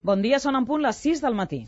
Bon dia, són en punt les 6 del matí.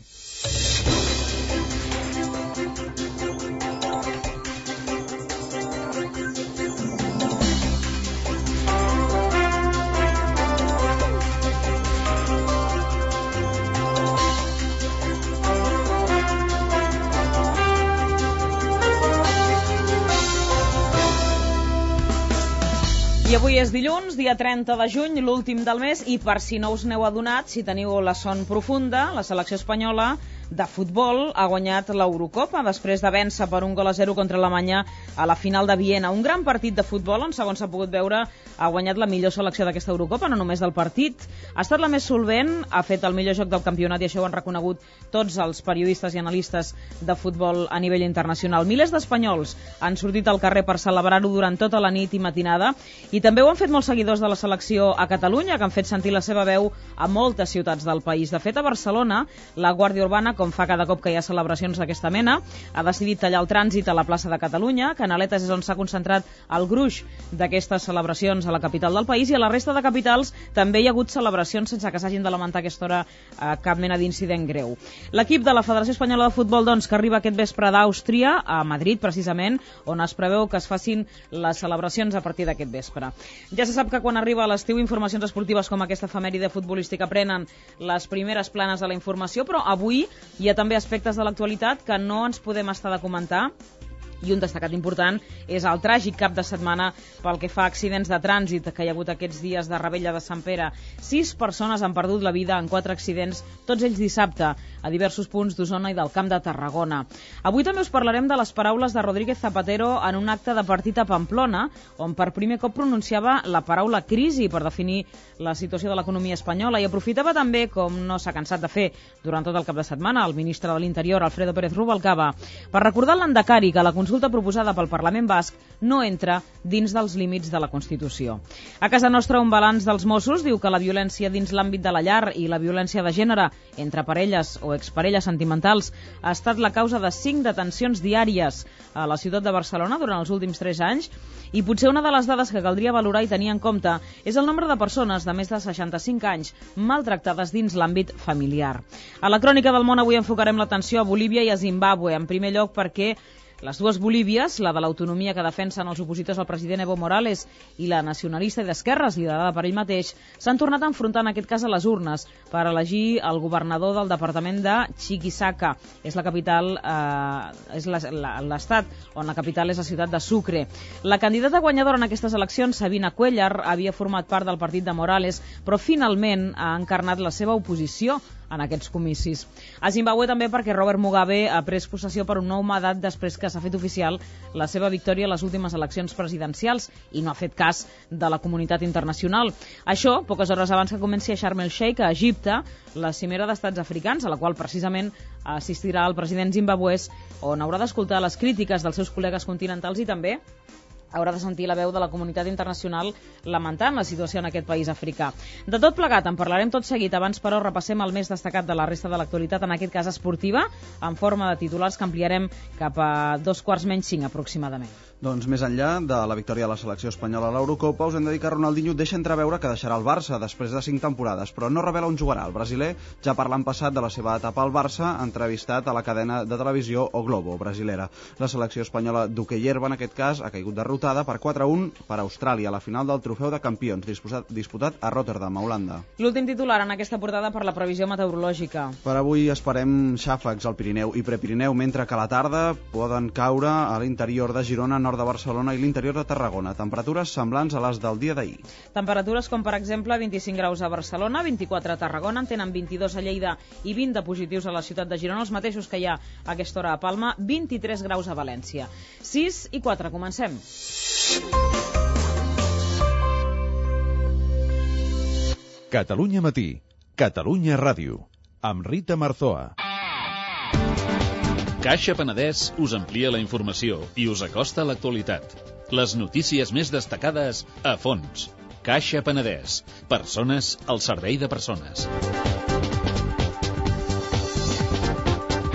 I avui és dilluns, dia 30 de juny, l'últim del mes, i per si no us n'heu adonat, si teniu la son profunda, la selecció espanyola de futbol ha guanyat l'Eurocopa després de vèncer per 1-0 contra Alemanya a la final de Viena. Un gran partit de futbol on, segons s'ha pogut veure, ha guanyat la millor selecció d'aquesta Eurocopa, no només del partit. Ha estat la més solvent, ha fet el millor joc del campionat i això ho han reconegut tots els periodistes i analistes de futbol a nivell internacional. Milers d'espanyols han sortit al carrer per celebrar-ho durant tota la nit i matinada i també ho han fet molts seguidors de la selecció a Catalunya, que han fet sentir la seva veu a moltes ciutats del país. De fet, a Barcelona, la Guàrdia Urbana, com fa cada cop que hi ha celebracions d'aquesta mena, ha decidit tallar el trànsit a la plaça de Catalunya. Canaletes és on s'ha concentrat el gruix d'aquestes celebracions a la capital del país, i a la resta de capitals també hi ha hagut celebracions sense que s'hagin de lamentar a aquesta hora cap mena d'incident greu. L'equip de la Federació Espanyola de Futbol, doncs, que arriba aquest vespre d'Àustria, a Madrid precisament, on es preveu que es facin les celebracions a partir d'aquest vespre. Ja se sap que quan arriba l'estiu, informacions esportives com aquesta efemèride futbolística prenen les primeres planes de la informació, però avui hi ha també aspectes de l'actualitat que no ens podem estar de comentar, i un destacat important és el tràgic cap de setmana pel que fa a accidents de trànsit que hi ha hagut aquests dies de Rebella de Sant Pere. 6 persones han perdut la vida en 4 accidents, tots ells dissabte, a diversos punts d'Osona i del Camp de Tarragona. Avui també us parlarem de les paraules de Rodríguez Zapatero en un acte de partit a Pamplona, on per primer cop pronunciava la paraula crisi per definir la situació de l'economia espanyola, i aprofitava també, com no s'ha cansat de fer durant tot el cap de setmana, el ministre de l'Interior, Alfredo Pérez Rubalcaba, per recordar al Lehendakari que la consulta proposada pel Parlament Basc no entra dins dels límits de la Constitució. A casa nostra, un balanç dels Mossos diu que la violència dins l'àmbit de la llar i la violència de gènere entre parelles o exparelles sentimentals ha estat la causa de 5 detencions diàries a la ciutat de Barcelona durant els últims 3 anys, i potser una de les dades que caldria valorar i tenir en compte és el nombre de persones de més de 65 anys maltractades dins l'àmbit familiar. A la crònica del món avui enfocarem l'atenció a Bolívia i a Zimbàbue, en primer lloc perquè les dues Bolívies, la de l'autonomia que defensen els opositors al president Evo Morales i la nacionalista i d'esquerres liderada per ell mateix, s'han tornat a enfrontar en aquest cas a les urnes per elegir el governador del departament de Chuquisaca. És la capital, és l'estat on la capital és la ciutat de Sucre. La candidata guanyadora en aquestes eleccions, Sabina Cuellar, havia format part del partit de Morales, però finalment ha encarnat la seva oposició en aquests comicis. A Zimbàbue també perquè Robert Mugabe ha pres possessió per un nou mandat després que s'ha fet oficial la seva victòria a les últimes eleccions presidencials i no ha fet cas de la comunitat internacional. Això, poques hores abans que comenci a Sharm el Sheikh, a Egipte, la cimera d'estats africans, a la qual precisament assistirà el president zimbabuès, on haurà d'escoltar les crítiques dels seus col·legues continentals i també haurà de sentir la veu de la comunitat internacional lamentant la situació en aquest país africà. De tot plegat en parlarem tot seguit. Abans, però, repassem el més destacat de la resta de l'actualitat, en aquest cas esportiva, en forma de titulars que ampliarem cap a 5:15 aproximadament. Doncs més enllà de la victòria de la selecció espanyola a l'Eurocopa, us hem de dir que Ronaldinho deixa entreveure que deixarà el Barça després de 5 temporades, però no revela on jugarà. El brasiler ja parla en passat de la seva etapa al Barça, entrevistat a la cadena de televisió O Globo brasilera. La selecció espanyola d'hoquei herba, en aquest cas, ha caigut derrotada per 4-1 per Austràlia a la final del Trofeu de Campions, disputat a Rotterdam, a Holanda. L'últim titular en aquesta portada per la previsió meteorològica. Per avui esperem xàfecs al Pirineu i Prepirineu, mentre que a la tarda poden caure a l'interior de Girona, nord de Barcelona i l'interior de Tarragona. Temperatures semblants a les del dia d'ahir. Temperatures com, per exemple, 25 graus a Barcelona, 24 a Tarragona, en tenen 22 a Lleida i 20 de positius a la ciutat de Girona, els mateixos que hi ha a aquesta hora a Palma, 23 graus a València. 6:04, comencem. Catalunya Matí, Catalunya Ràdio, amb Rita Marzoa. Caixa Penedès us amplia la informació i us acosta a l'actualitat. Les notícies més destacades a fons. Caixa Penedès. Persones al servei de persones.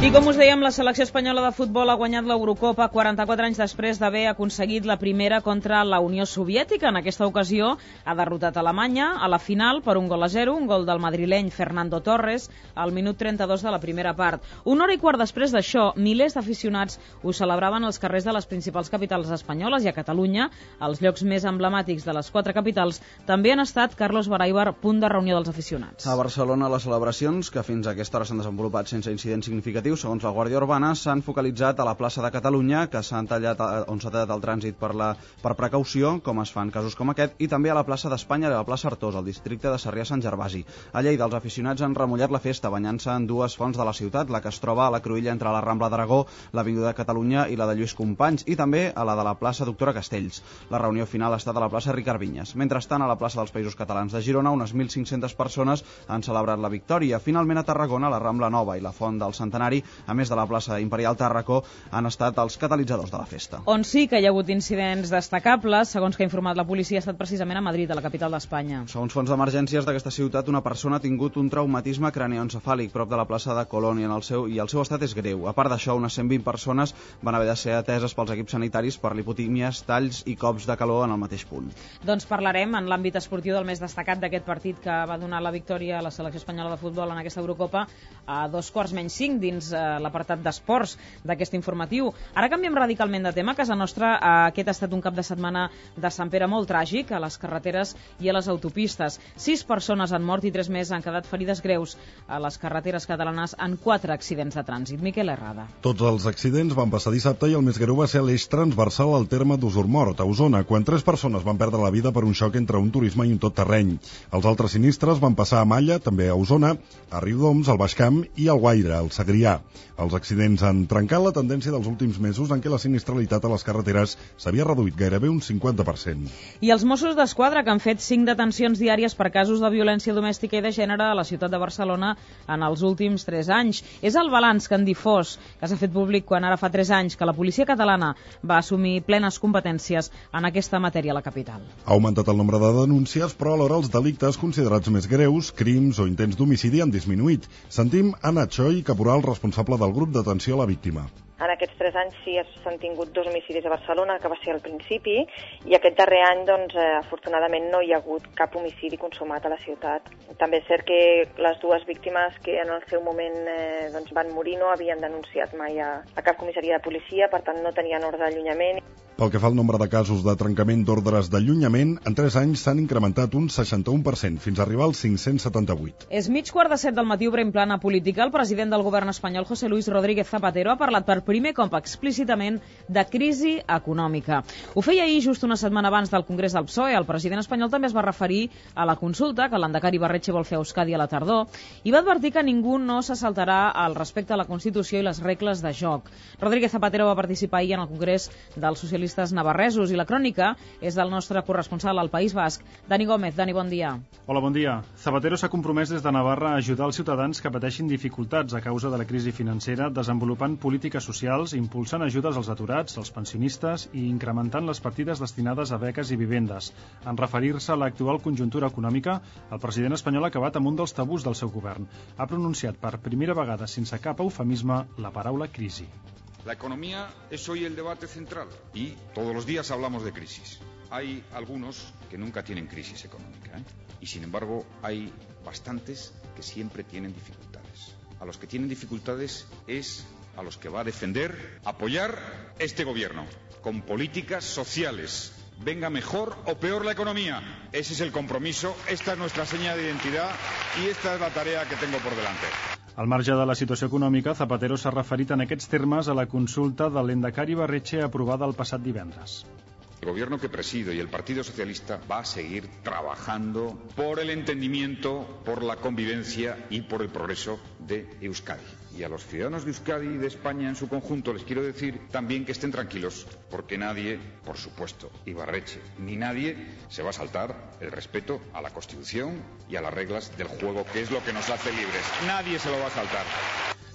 I com us dèiem, la selecció espanyola de futbol ha guanyat l'Eurocopa 44 anys després d'haver aconseguit la primera contra la Unió Soviètica. En aquesta ocasió ha derrotat Alemanya a la final per 1-0, un gol del madrileny Fernando Torres al minut 32 de la primera part. Una hora i quart després d'això, milers d'aficionats ho celebraven als carrers de les principals capitals espanyoles i a Catalunya. Els llocs més emblemàtics de les 4 capitals també han estat Carlos Baraibar, punt de reunió dels aficionats. A Barcelona, les celebracions, que fins a aquesta hora s'han desenvolupat sense incidents significatius, segons la Guàrdia Urbana, s'han focalitzat a la plaça de Catalunya, on s'ha tallat el trànsit per precaució, com es fa en casos com aquest, i també a la plaça d'Espanya i a la plaça Artós, al districte de Sarrià-Sant Gervasi. A Lleida, els aficionats han remullat la festa, banyant-se en dues fonts de la ciutat, la que es troba a la cruïlla entre la Rambla d'Aragó, l'Avinguda de Catalunya i la de Lluís Companys, i també a la de la plaça Doctora Castells. La reunió final ha estat a la plaça Ricard Vinyes. Mentrestant, a la plaça dels Països Catalans de Girona, unes 1.500 persones han celebrat la victòria. Finalment, a Tarragona, la Rambla Nova i la Font del Centenari, a més de la plaça Imperial Tàrraco, han estat els catalitzadors de la festa. On sí que hi ha hagut incidents destacables, segons que ha informat la policia, ha estat precisament a Madrid, a la capital d'Espanya. Segons fonts d'emergències d'aquesta ciutat, una persona ha tingut un traumatisme cranioencefàlic prop de la plaça de Colón i el seu estat és greu. A part d'això, unes 120 persones van haver de ser ateses pels equips sanitaris per lipotímies, talls i cops de calor en el mateix punt. Doncs parlarem en l'àmbit esportiu del més destacat d'aquest partit que va donar la victòria a la selecció espanyola de futbol en aquesta Eurocopa a 5:15 dins l'apartat d'esports d'aquest informatiu. Ara canviem radicalment de tema. A casa nostra aquest ha estat un cap de setmana de Sant Pere molt tràgic a les carreteres i a les autopistes. 6 persones han mort i 3 més han quedat ferides greus a les carreteres catalanes en 4 accidents de trànsit. Miquel Herrada. Tots els accidents van passar dissabte i el més greu va ser l'eix transversal al terme d'Usurmort, a Osona, quan 3 persones van perdre la vida per un xoc entre un turisme i un tot terreny. Els altres sinistres van passar a Malla, també a Osona, a Riudoms, al Baix Camp i al Guaire, al Segrià. Els accidents han trencat la tendència dels últims mesos en què la sinistralitat a les carreteres s'havia reduït gairebé un 50%. I els Mossos d'Esquadra, que han fet 5 detencions diàries per casos de violència domèstica i de gènere a la ciutat de Barcelona en els últims 3 anys. És el balanç que han difós, que s'ha fet públic quan ara fa 3 anys que la policia catalana va assumir plenes competències en aquesta matèria a la capital. Ha augmentat el nombre de denúncies, però alhora els delictes considerats més greus, crims o intents d'homicidi han disminuït. Sentim Anna Choi, caporal responsable del grup d'atenció a la víctima. En aquests 3 anys sí s'han tingut 2 homicidis a Barcelona, que va ser al principi, i aquest darrer any, doncs, afortunadament no hi ha hagut cap homicidi consumat a la ciutat. També és cert que les 2 víctimes que en el seu moment doncs, van morir no havien denunciat mai a cap comissaria de policia, per tant no tenien ordre d'allunyament. Pel que fa al nombre de casos de trencament d'ordres d'allunyament, en 3 anys s'han incrementat un 61%, fins a arribar als 578. És 6:45 del matí, obrem plana política. El president del govern espanyol, José Luis Rodríguez Zapatero, ha parlat per primer cop explícitament de crisi econòmica. Ho feia ahir, just una setmana abans del Congrés del PSOE. El president espanyol també es va referir a la consulta que l'Endacari Ibarretxe vol fer a Euskadi a la tardor i va advertir que ningú no se saltarà al respecte a la Constitució i les regles de joc. Rodríguez Zapatero va participar ahir en el Congrés dels Socialistes navarresos i la crònica és del nostre corresponsal al País Basc, Dani Gómez. Dani, bon dia. Hola, bon dia. Zapatero s'ha compromès des de Navarra a ajudar els ciutadans que pateixin dificultats a causa de la crisi financera, desenvolupant polítiques socials, impulsant ajudes als aturats, als pensionistes i incrementant les partides destinades a beques i vivendes. En referir-se a l'actual conjuntura econòmica, el president espanyol ha acabat amb un dels tabús del seu govern. Ha pronunciat per primera vegada, sense cap eufemisme, la paraula crisi. La economía es hoy el debate central y todos los días hablamos de crisis. Hay algunos que nunca tienen crisis económica, y sin embargo hay bastantes que siempre tienen dificultades. A los que tienen dificultades es a los que va a defender, apoyar este gobierno con políticas sociales. Venga mejor o peor la economía. Ese es el compromiso, esta es nuestra seña de identidad y esta es la tarea que tengo por delante. Al marge de la situació econòmica, Zapatero s'ha referit en aquests termes a la consulta de l'Endacari Ibarretxe aprovada el passat divendres. El gobierno que presido y el Partido Socialista va a seguir trabajando por el entendimiento, por la convivencia y por el progreso de Euskadi. Y a los ciudadanos de Euskadi y de España en su conjunto les quiero decir también que estén tranquilos, porque nadie, por supuesto, Ibarretxe, ni nadie se va a saltar el respeto a la Constitución y a las reglas del juego, que es lo que nos hace libres. Nadie se lo va a saltar.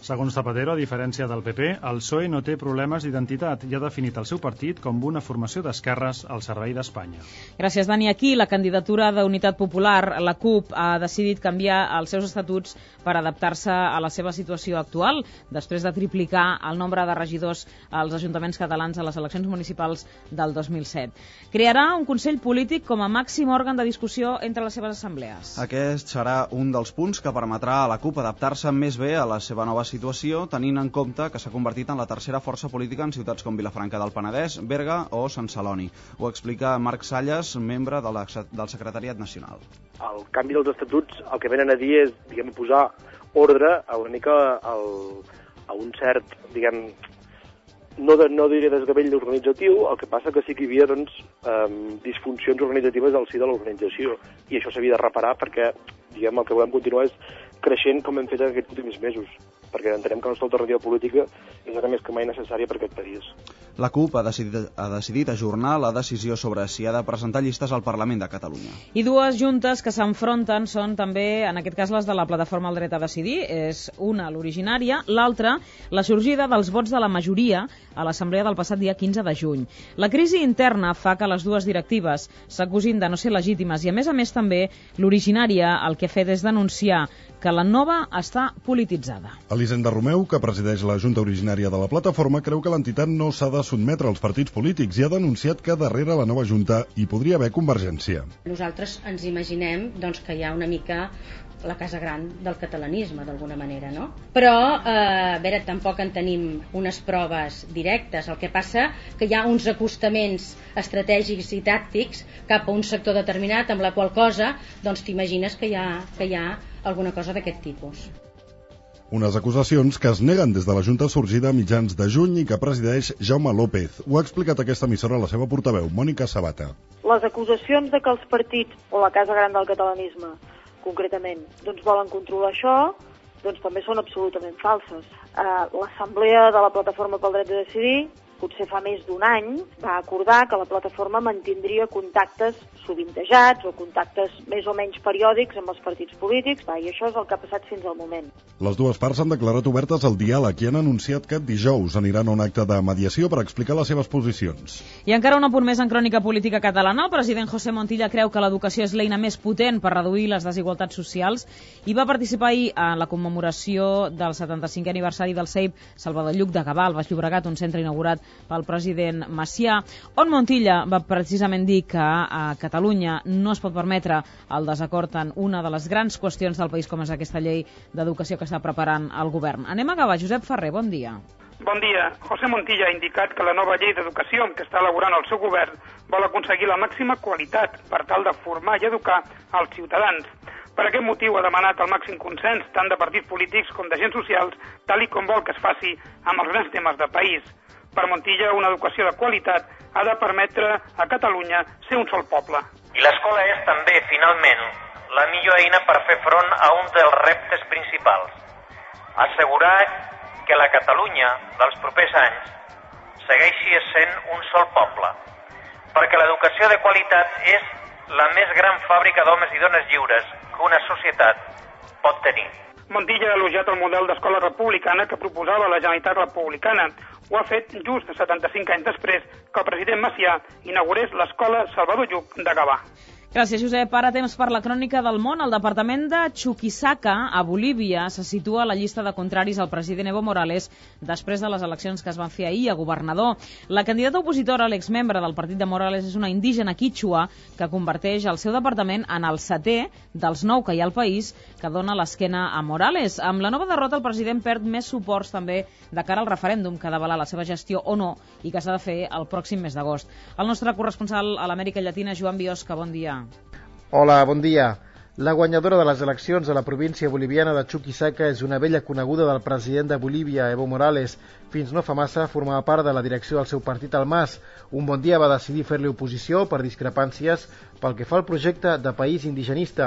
Segons Zapatero, a diferència del PP, el PSOE no té problemes d'identitat i ha definit el seu partit com una formació d'esquerres al servei d'Espanya. Gràcies, Dani. Aquí la candidatura d'Unitat Popular, la CUP, ha decidit canviar els seus estatuts per adaptar-se a la seva situació actual, després de triplicar el nombre de regidors als ajuntaments catalans a les eleccions municipals del 2007. Crearà un Consell Polític com a màxim òrgan de discussió entre les seves assemblees. Aquest serà un dels punts que permetrà a la CUP adaptar-se més bé a la seva nova situació, tenint en compte que s'ha convertit en la tercera força política en ciutats com Vilafranca del Penedès, Berga o Sant Celoni. Ho explica Marc Salles, membre del Secretariat Nacional. El canvi dels estatuts el que venen a dir és, diguem, posar ordre a una mica a un cert, diguem, no diré desgavell organitzatiu, el que passa que sí que hi havia doncs, disfuncions organitzatives al si de l'organització, i això s'havia de reparar perquè, diguem, el que volem continuar és creixent com hem fet en aquests últims mesos, perquè entenem que la nostra alternativa política és ara més que mai necessària per aquest país. La CUP ha decidit ajornar la decisió sobre si ha de presentar llistes al Parlament de Catalunya. I dues juntes que s'enfronten són també, en aquest cas, les de la Plataforma al Dret a Decidir. És una, l'originària, l'altra, la sorgida dels vots de la majoria a l'Assemblea del passat dia 15 de juny. La crisi interna fa que les dues directives s'acusin de no ser legítimes i, a més també, l'originària el que ha fet és denunciar que la nova està polititzada. Elisenda Romeu, que presideix la Junta Originària de la Plataforma, creu que l'entitat no s'ha de sotmetre als partits polítics i ha denunciat que darrere la nova Junta hi podria haver convergència. Nosaltres ens imaginem doncs, que hi ha una mica la casa gran del catalanisme, d'alguna manera, no? Però, a veure, tampoc en tenim unes proves directes. El que passa que hi ha uns acostaments estratègics i tàctics cap a un sector determinat, amb la qual cosa doncs, t'imagines que hi ha alguna cosa d'aquest tipus. Unes acusacions que es neguen des de la Junta sorgida a mitjans de juny i que presideix Jaume López. Ho ha explicat aquesta emissora la seva portaveu, Mònica Sabata. Les acusacions de que els partits, o la casa gran del catalanisme, concretament, doncs volen controlar això, doncs també són absolutament falses. L'Assemblea de la Plataforma pel Dret a Decidir, potser fa més d'un any, va acordar que la plataforma mantindria contactes sovintejats o contactes més o menys periòdics amb els partits polítics, i això és el que ha passat fins al moment. Les dues parts han declarat obertes al diàleg i han anunciat que dijous aniran a un acte de mediació per explicar les seves posicions. I encara un apunt més en crònica política catalana. El president José Montilla creu que l'educació és l'eina més potent per reduir les desigualtats socials i va participar ahir en la commemoració del 75è aniversari del CEIP Salvador Lluc de Gavà, al Baix Llobregat, un centre inaugurat pel president Macià, on Montilla va precisament dir que a Catalunya no es pot permetre el desacord en una de les grans qüestions del país com és aquesta llei d'educació que està preparant el govern. Anem a Gavà. Josep Ferrer, bon dia. Bon dia. José Montilla ha indicat que la nova llei d'educació que està elaborant el seu govern vol aconseguir la màxima qualitat per tal de formar i educar els ciutadans. Per aquest motiu ha demanat el màxim consens tant de partits polítics com d'agents socials, tal i com vol que es faci amb els grans temes de país. Per Montilla, una educació de qualitat ha de permetre a Catalunya ser un sol poble. I l'escola és també, finalment, la millor eina per fer front a un dels reptes principals. Assegurar que la Catalunya dels propers anys segueixi sent un sol poble, perquè l'educació de qualitat és la més gran fàbrica d'homes i dones lliures que una societat pot tenir. Montilla ha elogiat el model d'escola republicana que proposava la Generalitat Republicana. Ho ha fet just 75 anys després que el president Macià inaugurés l'escola Salvador Lluc de Gavà. Gràcies, Josep. Ara temps per la crònica del món. El departament de Chuquisaca, a Bolívia, se situa a la llista de contraris al president Evo Morales després de les eleccions que es van fer ahir a governador. La candidata opositora, l'exmembre del partit de Morales, és una indígena quítxua que converteix el seu departament en el 7è dels 9 que hi ha al país que dona l'esquena a Morales. Amb la nova derrota, el president perd més suports també de cara al referèndum que ha d'avalar la seva gestió o no i que s'ha de fer el pròxim mes d'agost. El nostre corresponsal a l'Amèrica Llatina, Joan Biosca, bon dia. Hola, bon dia. La guanyadora de les eleccions a la província boliviana de Chuquisaca és una vella coneguda del president de Bolívia, Evo Morales. Fins no fa massa formava part de la direcció del seu partit al MAS. Un bon dia va decidir fer-li oposició per discrepàncies pel que fa al projecte de país indigenista.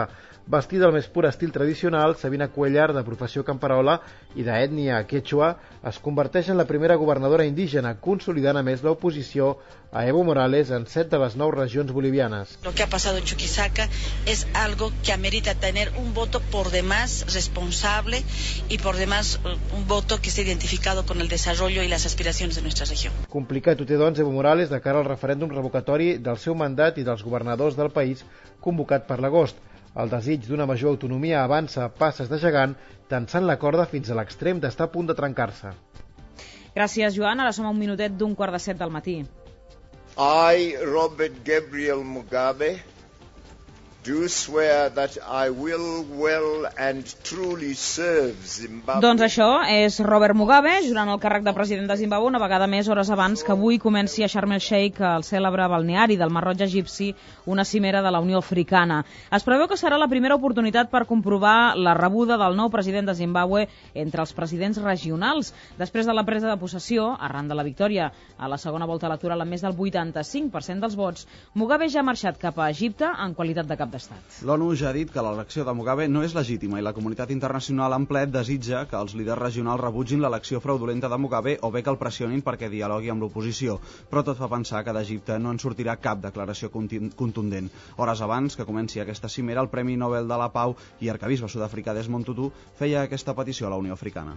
Vestida al més pur estil tradicional, Sabina Cuellar, de professió camperola i d'ètnia quechua, es converteix en la primera governadora indígena, consolidant a més l'oposició a Evo Morales en 7 de les 9 regions bolivianes. Lo que ha pasado en Chuquisaca es algo que amerita tener un voto por demás responsable y por demás un voto que esté identificado con el desarrollo y las aspiraciones de nuestra región. Complicat ho té, doncs, Evo Morales de cara al referèndum revocatori del seu mandat i dels governadors del país convocat per l'agost. El desig d'una major autonomia avança a passes de gegant, tensant la corda fins a l'extrem d'estar a punt de trencar-se. Gràcies, Joan. Ara som a un minutet d'un 6:45 del matí. I, Robert Gabriel Mugabe, do swear that I will well and truly serve Zimbabwe. Doncs això és Robert Mugabe, jurant el càrrec de president de Zimbabwe una vegada més hores abans que avui comenci a Sharm el-Sheikh, el cèlebre balneari del Mar Roig egipci, una cimera de la Unió Africana. Es preveu que serà la primera oportunitat per comprovar la rebuda del nou president de Zimbabwe entre els presidents regionals. Després de la presa de possessió, arran de la victòria a la segona volta electoral amb més del 85% dels vots, Mugabe ja ha marxat cap a Egipte en qualitat de cap d'estat. L'ONU ja ha dit que l'elecció de Mugabe no és legítima i la comunitat internacional en ple desitja que els líders regionals rebutgin l'elecció fraudulenta de Mugabe o bé que el pressionin perquè dialogui amb l'oposició. Però tot fa pensar que d'Egipte no en sortirà cap declaració contundent. Hores abans que comenci aquesta cimera, el Premi Nobel de la Pau i arquebisbe sud-africà Desmond Tutu feia aquesta petició a la Unió Africana.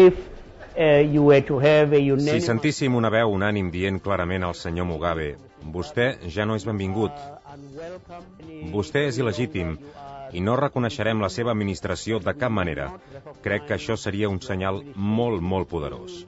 Si sentíssim una veu unànim dient clarament al senyor Mugabe, vostè ja no és benvingut, vostè és il·legítim i no reconeixerem la seva administració de cap manera, crec que això seria un senyal molt, molt poderós.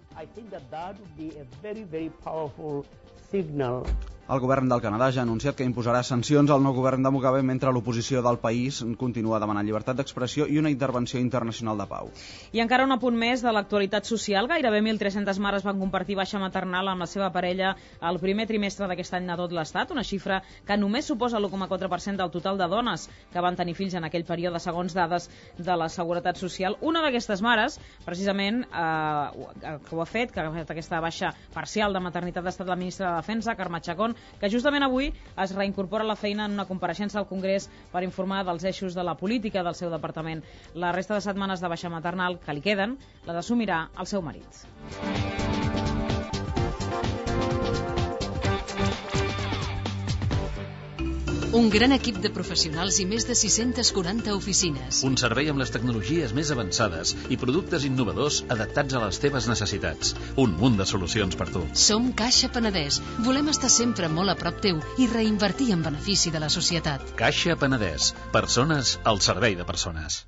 El govern del Canadà ja ha anunciat que imposarà sancions al nou govern de Mugabe mentre l'oposició del país continua demanant llibertat d'expressió i una intervenció internacional de pau. I encara un apunt més de l'actualitat social. Gairebé 1.300 mares van compartir baixa maternal amb la seva parella el primer trimestre d'aquest any de tot l'Estat, una xifra que només suposa l'1,4% del total de dones que van tenir fills en aquell període, segons dades de la Seguretat Social. Una d'aquestes mares, precisament, que ho ha fet, que ha fet aquesta baixa parcial de maternitat, ha estat la ministra de Defensa, Carme Chacón, que justament avui es reincorpora a la feina en una compareixença al Congrés per informar dels eixos de la política del seu departament. La resta de setmanes de baixa maternal que li queden les assumirà el seu marit. Un gran equip de professionals i més de 640 oficines. Un servei amb les tecnologies més avançades i productes innovadors adaptats a les teves necessitats. Un munt de solucions per tu. Som Caixa Penedès. Volem estar sempre molt a prop teu i reinvertir en benefici de la societat. Caixa Penedès. Persones al servei de persones.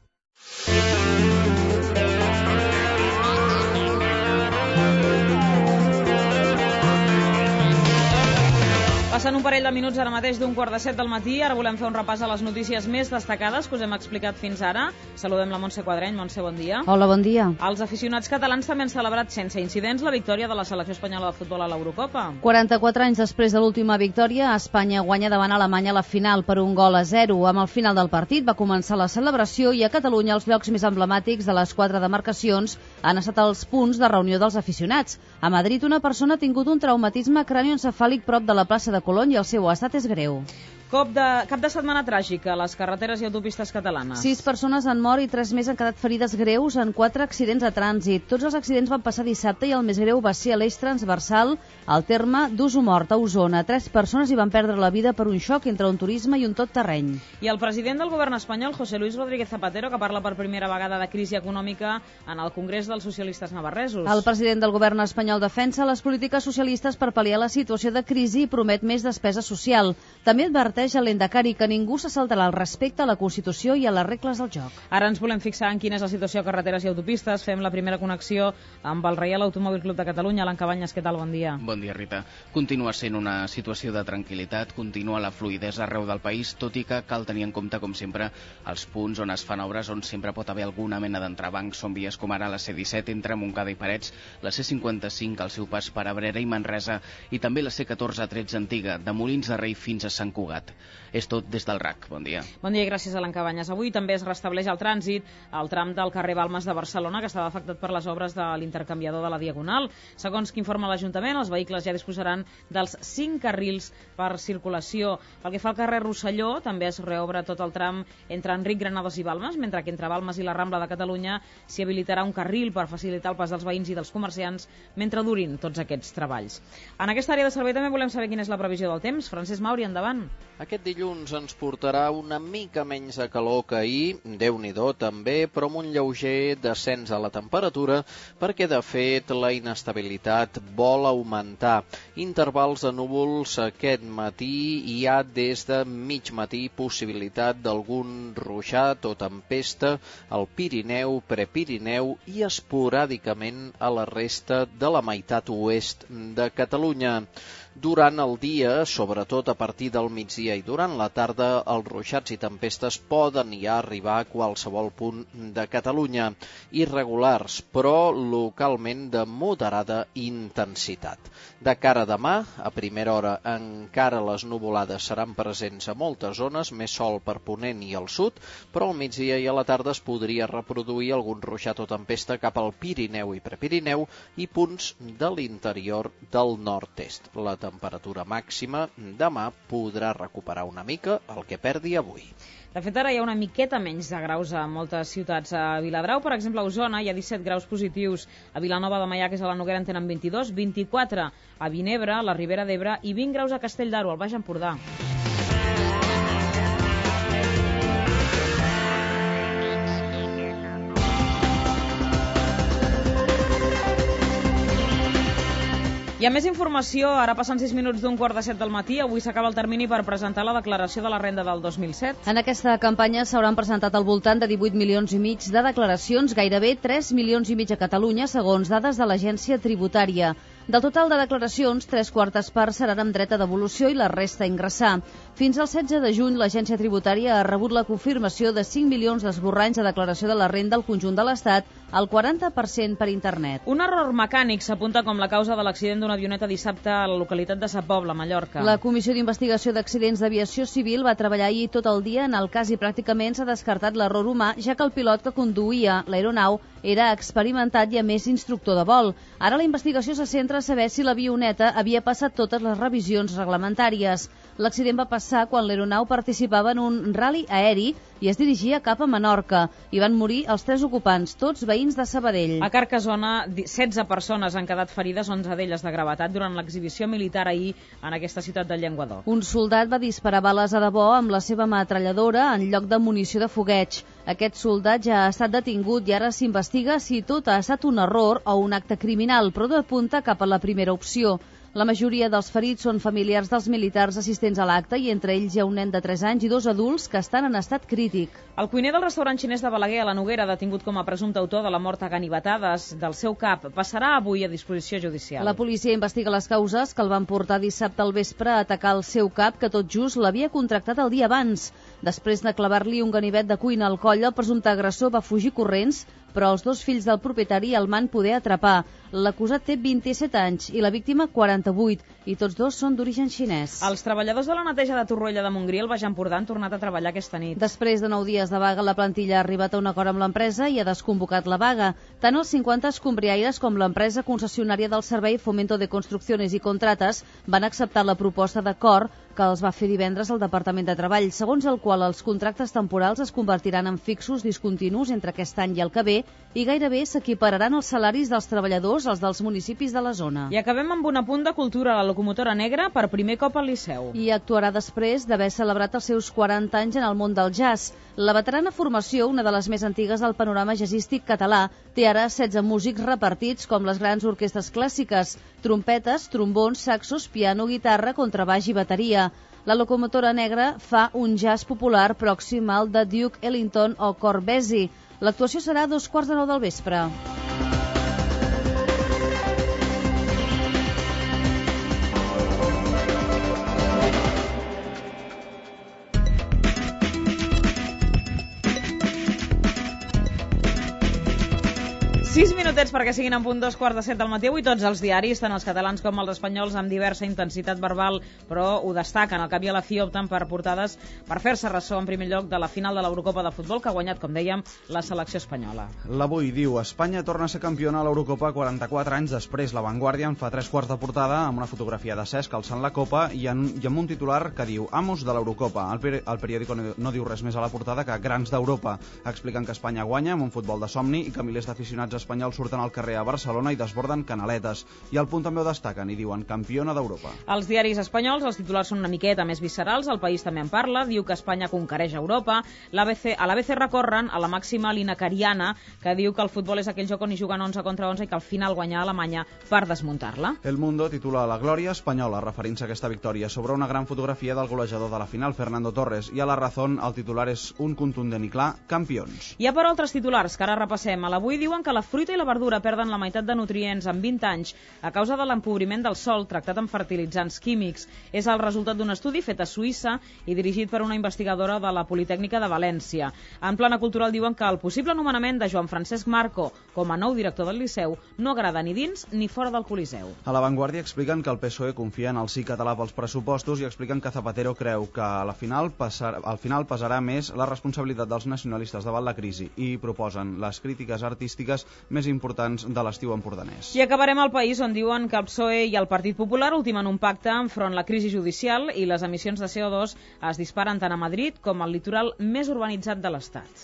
Passen un parell de minuts ara mateix d'un 6:45 del matí. Ara volem fer un repàs a les notícies més destacades que us hem explicat fins ara. Saludem la Montse Quadreny. Montse, bon dia. Hola, bon dia. Els aficionats catalans també han celebrat sense incidents la victòria de la selecció espanyola de futbol a l'Eurocopa. 44 anys després de l'última victòria, Espanya guanya davant Alemanya a la final per 1-0. Amb el final del partit va començar la celebració i a Catalunya els llocs més emblemàtics de les 4 demarcacions han estat els punts de reunió dels aficionats. A Madrid, una persona ha tingut un traumatisme cranioencefàlic prop de la plaça de Colón i el seu estat és greu. Cap de setmana tràgica a les carreteres i autopistes catalanes. 6 persones han mort i 3 més han quedat ferides greus en 4 accidents de trànsit. Tots els accidents van passar dissabte i el més greu va ser a l'eix transversal al terme d'Usomort, a Osona. 3 persones hi van perdre la vida per un xoc entre un turisme i un tot terreny. I el president del govern espanyol, José Luis Rodríguez Zapatero, que parla per primera vegada de crisi econòmica en el Congrés dels Socialistes Navarresos. El president del govern espanyol defensa les polítiques socialistes per pal·liar la situació de crisi i promet més despesa social. També adverteix a l'Endacari que ningú se saltarà el respecte a la Constitució i a les regles del joc. Ara ens volem fixar en quina és la situació a carreteres i autopistes. Fem la primera connexió amb el Reial Automòbil Club de Catalunya. Alan Cabanyes, què tal? Bon dia. Bon dia, Rita. Continua sent una situació de tranquil·litat, continua la fluïdesa arreu del país, tot i que cal tenir en compte, com sempre, els punts on es fan obres, on sempre pot haver alguna mena d'entrebanc. Són vies com ara la C-17 entre Montcada i Parets, la C-55 al seu pas per Abrera i Manresa, i també la C-14 a 13 antiga, de Molins de Rei fins a Sant Cugat. mobilitat. És tot des del RAC. Bon dia. Bon dia i gràcies a l'Encabanyes. Avui també es restableix el trànsit al tram del carrer Balmes de Barcelona, que estava afectat per les obres de l'intercanviador de la Diagonal. Segons que informa l'Ajuntament, els vehicles ja disposaran dels 5 carrils per circulació. Pel que fa al carrer Rosselló, també es reobre tot el tram entre Enric Granados i Balmes, mentre que entre Balmes i la Rambla de Catalunya s'hi habilitarà un carril per facilitar el pas dels veïns i dels comerciants mentre durin tots aquests treballs. En aquesta àrea de servei també volem saber quina és la previsió del temps. Francesc Mauri, endavant. Aquest dilluns ens portarà una mica menys de calor que ahir, Déu-n'hi-do també, però amb un lleuger descens a la temperatura, perquè de fet la inestabilitat vol augmentar. Intervals de núvols aquest matí, hi ha des de mig matí possibilitat d'algun ruixat o tempesta al Pirineu, Prepirineu i esporàdicament a la resta de la meitat oest de Catalunya. Durant el dia, sobretot a partir del migdia i durant la tarda, els ruixats i tempestes poden ja arribar a qualsevol punt de Catalunya. Irregulars, però localment de moderada intensitat. De cara a demà, a primera hora, encara les nuvolades seran presents a moltes zones, més sol per Ponent i al sud, però al migdia i a la tarda es podria reproduir algun ruixat o tempesta cap al Pirineu i Prepirineu i punts de l'interior del nord-est. La temperatura màxima demà podrà recuperar una mica el que perdi avui. De fet, ara hi ha una miqueta menys de graus a moltes ciutats. A Viladrau, per exemple, a Osona, hi ha 17 graus positius. A Vilanova de Meià, que és a la Noguera, en tenen 22, 24 a Vinebre, a la Ribera d'Ebre, i 20 graus a Castell d'Aro, al Baix Empordà. Hi ha més informació, ara passen 6 minuts d'un 6:45 del matí. Avui s'acaba el termini per presentar la declaració de la renda del 2007. En aquesta campanya s'hauran presentat al voltant de 18 milions i mig de declaracions, gairebé 3 milions i mig a Catalunya, segons dades de l'Agència Tributària. Del total de declaracions, 3/4 parts seran amb dret a devolució i la resta a ingressar. Fins al 16 de juny, l'Agència Tributària ha rebut la confirmació de 5 milions d'esborranys de declaració de la renda al conjunt de l'Estat, el 40% per internet. Un error mecànic s'apunta com la causa de l'accident d'una avioneta dissabte a la localitat de Sa Pobla, Mallorca. La Comissió d'Investigació d'Accidents d'Aviació Civil va treballar ahir tot el dia en el cas i pràcticament s'ha descartat l'error humà, ja que el pilot que conduïa l'aeronau era experimentat i a més instructor de vol. Ara la investigació se centra a saber si l'avioneta havia passat totes les revisions reglamentàries. L'accident va passar quan l'aeronau participava en un rally aeri i es dirigia cap a Menorca. Hi van morir els 3 ocupants, tots veïns de Sabadell. A Carcassona, 16 persones han quedat ferides, 11 d'elles de gravetat, durant l'exhibició militar ahir en aquesta ciutat del Llenguadoc. Un soldat va disparar bales a debò amb la seva metralladora en lloc de munició de fogueig. Aquest soldat ja ha estat detingut i ara s'investiga si tot ha estat un error o un acte criminal, però apunta cap a la primera opció. La majoria dels ferits són familiars dels militars assistents a l'acte i entre ells hi ha un nen de 3 anys i 2 adults que estan en estat crític. El cuiner del restaurant xinès de Balaguer a la Noguera, detingut com a presumpte autor de la mort a ganivetades del seu cap, passarà avui a disposició judicial. La policia investiga les causes que el van portar dissabte al vespre a atacar el seu cap, que tot just l'havia contractat el dia abans. Després de clavar-li un ganivet de cuina al coll, el presumpte agressor va fugir corrents, però els 2 fills del propietari el van poder atrapar. L'acusat té 27 anys i la víctima 48, i tots 2 són d'origen xinès. Els treballadors de la neteja de Torroella de Montgrí, al Baix Empordà, han tornat a treballar aquesta nit. Després de 9 dies de vaga, la plantilla ha arribat a un acord amb l'empresa i ha desconvocat la vaga. Tant els 50 escombriaires com l'empresa concessionària del servei Fomento de Construcciones i Contrates van acceptar la proposta d'acord que els va fer divendres el Departament de Treball, segons el qual els contractes temporals es convertiran en fixos discontinus entre aquest any i el que ve i gairebé s'equipararan els salaris dels treballadors als dels municipis de la zona. I acabem amb un apunt de cultura. La locomotora negra per primer cop al Liceu. I actuarà després d'haver celebrat els seus 40 anys en el món del jazz. La veterana formació, una de les més antigues del panorama jazzístic català, té ara 16 músics repartits com les grans orquestres clàssiques, trompetes, trombons, saxos, piano, guitarra, contrabaix i bateria. La locomotora negra fa un jazz popular pròxim al de Duke Ellington o Corbesi. L'actuació serà a 8:45 del vespre. 6 minutets perquè siguin en punt 2:15 del matí. Avui tots els diaris, tant els catalans com els espanyols, amb diversa intensitat verbal, però ho destaquen. Al cap i a la fi opten per portades per fer-se ressò en primer lloc de la final de l'Eurocopa de futbol que ha guanyat, com dèiem, la selecció espanyola. L'Avui diu: Espanya torna a ser campiona a l'Eurocopa 44 anys després. La Vanguardia en fa 3 quarts de portada amb una fotografia de Cesc alçant la copa i amb un titular que diu Amos de l'Eurocopa. El periòdico no diu res més a la portada que grans d'Europa. Expliquen que Espanya guanya amb un futbol de somni i que milers d'aficionats espanyols surten al carrer a Barcelona i desborden canaletes. I al Punt també ho destaquen i diuen campiona d'Europa. Els diaris espanyols, els titulars són una miqueta més viscerals. El País també en parla, diu que Espanya conquereix Europa. A l'ABC recorren a la màxima linacariana, que diu que el futbol és aquell joc on hi juguen 11 contra 11 i que al final guanya Alemanya per desmuntar-la. El Mundo titula La glòria espanyola, referint-se a aquesta victòria, sobre una gran fotografia del golejador de la final, Fernando Torres, i a La Razón el titular és un contundent i clar, campions. Hi ha però altres titulars que ara repassem. A l'Avui diuen que la fruita i la verdura perden la meitat de nutrients en 20 anys a causa de l'empobriment del sòl tractat amb fertilitzants químics. És el resultat d'un estudi fet a Suïssa i dirigit per una investigadora de la Politècnica de València. En plana cultural diuen que el possible nomenament de Joan Francesc Marco com a nou director del Liceu no agrada ni dins ni fora del Coliseu. A La Vanguardia expliquen que el PSOE confia en el sí català pels pressupostos i expliquen que Zapatero creu que al final pesarà més la responsabilitat dels nacionalistes davant la crisi i proposen les crítiques artístiques més importants de l'estiu empordanès. I acabarem al País, on diuen que el PSOE i el Partit Popular ultimen un pacte enfront la crisi judicial i les emissions de CO2 es disparen tant a Madrid com al litoral més urbanitzat de l'Estat.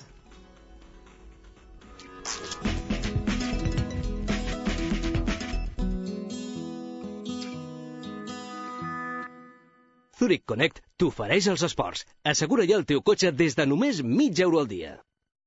Zurich Connect t'ofereix els esports. Assegura ja el teu cotxe des de només €0,5 al dia.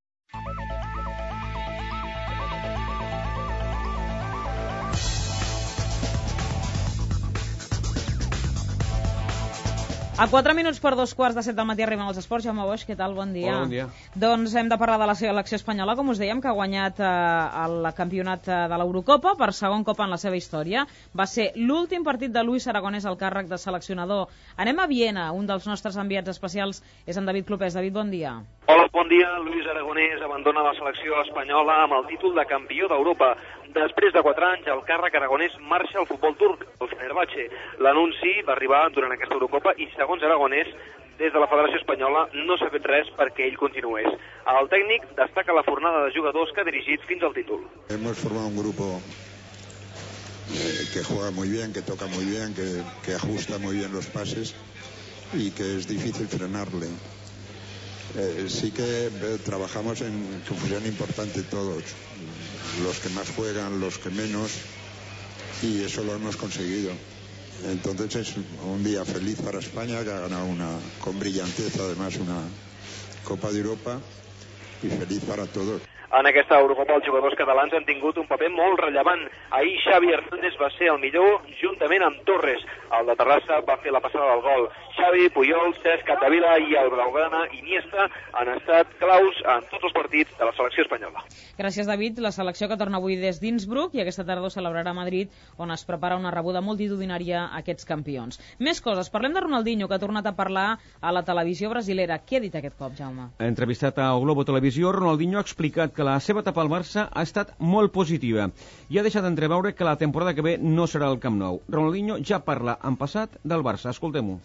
A 4 minuts per 2:15 del matí arriben els esports. Jaume Boix, què tal? Bon dia. Hola, bon dia. Doncs hem de parlar de la selecció espanyola, com us dèiem, que ha guanyat el campionat de l'Eurocopa per segon cop en la seva història. Va ser l'últim partit de Luis Aragonès al càrrec de seleccionador. Anem a Viena. Un dels nostres enviats especials és en David Clopés. David, bon dia. Hola, bon dia. Luis Aragonès abandona la selecció espanyola amb el títol de campió d'Europa. Després de 4 anys, el càrrec Aragonès marxa al futbol turc, el Fenerbahçe. L'anunci va arribar durant aquesta Eurocopa i, segons Aragonès, des de la Federació Espanyola no s'ha fet res perquè ell continués. El tècnic destaca la fornada de jugadors que ha dirigit fins al títol. Hemos formado un grupo que juega muy bien, que toca muy bien, que ajusta muy bien los pases y que es difícil frenarle. Sí que trabajamos en confusión importante todos, los que más juegan, los que menos, y eso lo hemos conseguido. Entonces es un día feliz para España, que ha ganado con brillantez además una Copa de Europa, y feliz para todos. En aquesta Eurocopa els jugadors catalans han tingut un paper molt rellevant. Ahir Xavi Hernández va ser el millor juntament amb Torres. El de Terrassa va fer la passada del gol. Xavi, Puyol, Cesc, Capdevila i el blaugrana Iniesta han estat claus en tots els partits de la selecció espanyola. Gràcies, David. La selecció que torna avui des d'Innsbruck i aquesta tarda ho celebrarà a Madrid, on es prepara una rebuda multitudinària a aquests campions. Més coses. Parlem de Ronaldinho, que ha tornat a parlar a la televisió brasilera. Què ha dit aquest cop, Jaume? Entrevistat a Globo Televisió, Ronaldinho ha explicat que la seva etapa al Barça ha estat molt positiva i ha deixat d'entreveure que la temporada que ve no serà al Camp Nou. Ronaldinho ja parla en passat del Barça. Escoltem-ho.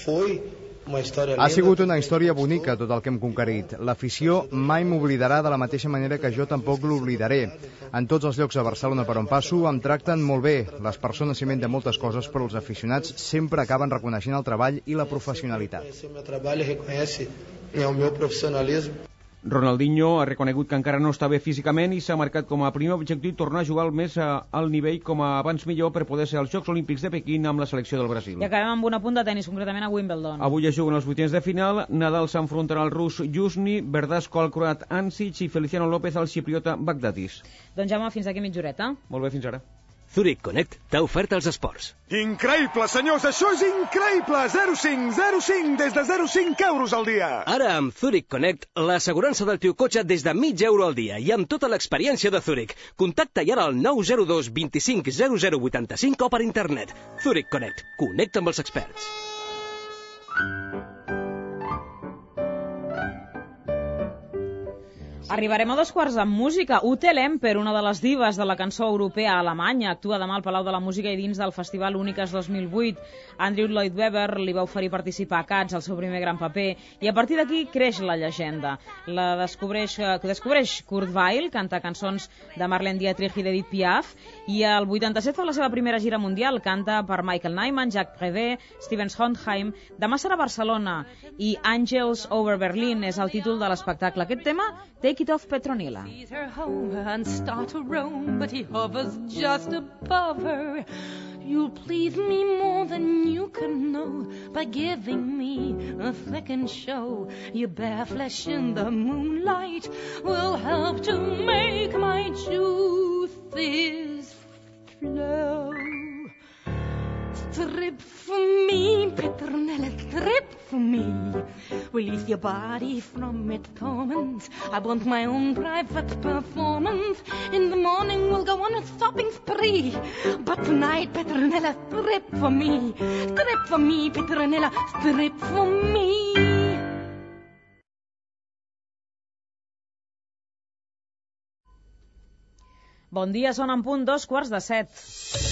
Ha sigut una història bonica tot el que hem conquerit. L'afició mai m'oblidarà de la mateixa manera que jo tampoc l'oblidaré. En tots els llocs a Barcelona per on passo em tracten molt bé. Les persones s'inventen moltes coses, però els aficionats sempre acaben reconeixent el treball i la professionalitat. Ronaldinho ha reconegut que encara no està bé físicament i s'ha marcat com a primer objectiu tornar a jugar més al nivell com a abans millor per poder ser als Jocs Olímpics de Pequín amb la selecció del Brasil. I acabem amb un apunt de tennis, concretament a Wimbledon. Avui es juguen els vuitens de final. Nadal s'enfrontarà al rus Jusni, Verdasco al croat Ansic i Feliciano López al xipriota Bagdatis. Doncs Jaume, fins aquí mitja horeta. Molt bé, fins ara. Zurich Connect t'ha ofert els esports. Increïble, senyors, això és increïble! 0,5 des de 0,5 euros al dia. Ara amb Zurich Connect, l'assegurança del teu cotxe des de €0,5 al dia i amb tota l'experiència de Zurich. Contacta ja al 902 25 0085 o per internet. Zurich Connect. Connecta amb els experts. Arribarem a 2:15 amb música. Ute Lemper, una de les divas de la cançó europea a Alemanya, actua demà al Palau de la Música i dins del Festival Úniques 2008. Andrew Lloyd Webber li va oferir participar a Cats, el seu primer gran paper, i a partir d'aquí creix la llegenda. La descobreix Kurt Weill, canta cançons de Marlene Dietrich i d'Edith Piaf, i el 87 fa la seva primera gira mundial, canta per Michael Nyman, Jacques Prévert, Steven Sondheim. Demà serà a Barcelona i Angels Over Berlin és el títol de l'espectacle. Aquest tema, Take It Off Petronilla. Sees her home and start to roam, but he hovers just above her. You'll please me more than you can know by giving me a second show. Your bare flesh in the moonlight will help to make my juices flow. Strip for me, Petronella, strip for me. Release your body from its torments. I want my own private performance. In the morning we'll go on a shopping spree. But tonight, Petronella, strip for me. Strip for me, Petronella, strip for me. Bon dia, són en punt 6:45.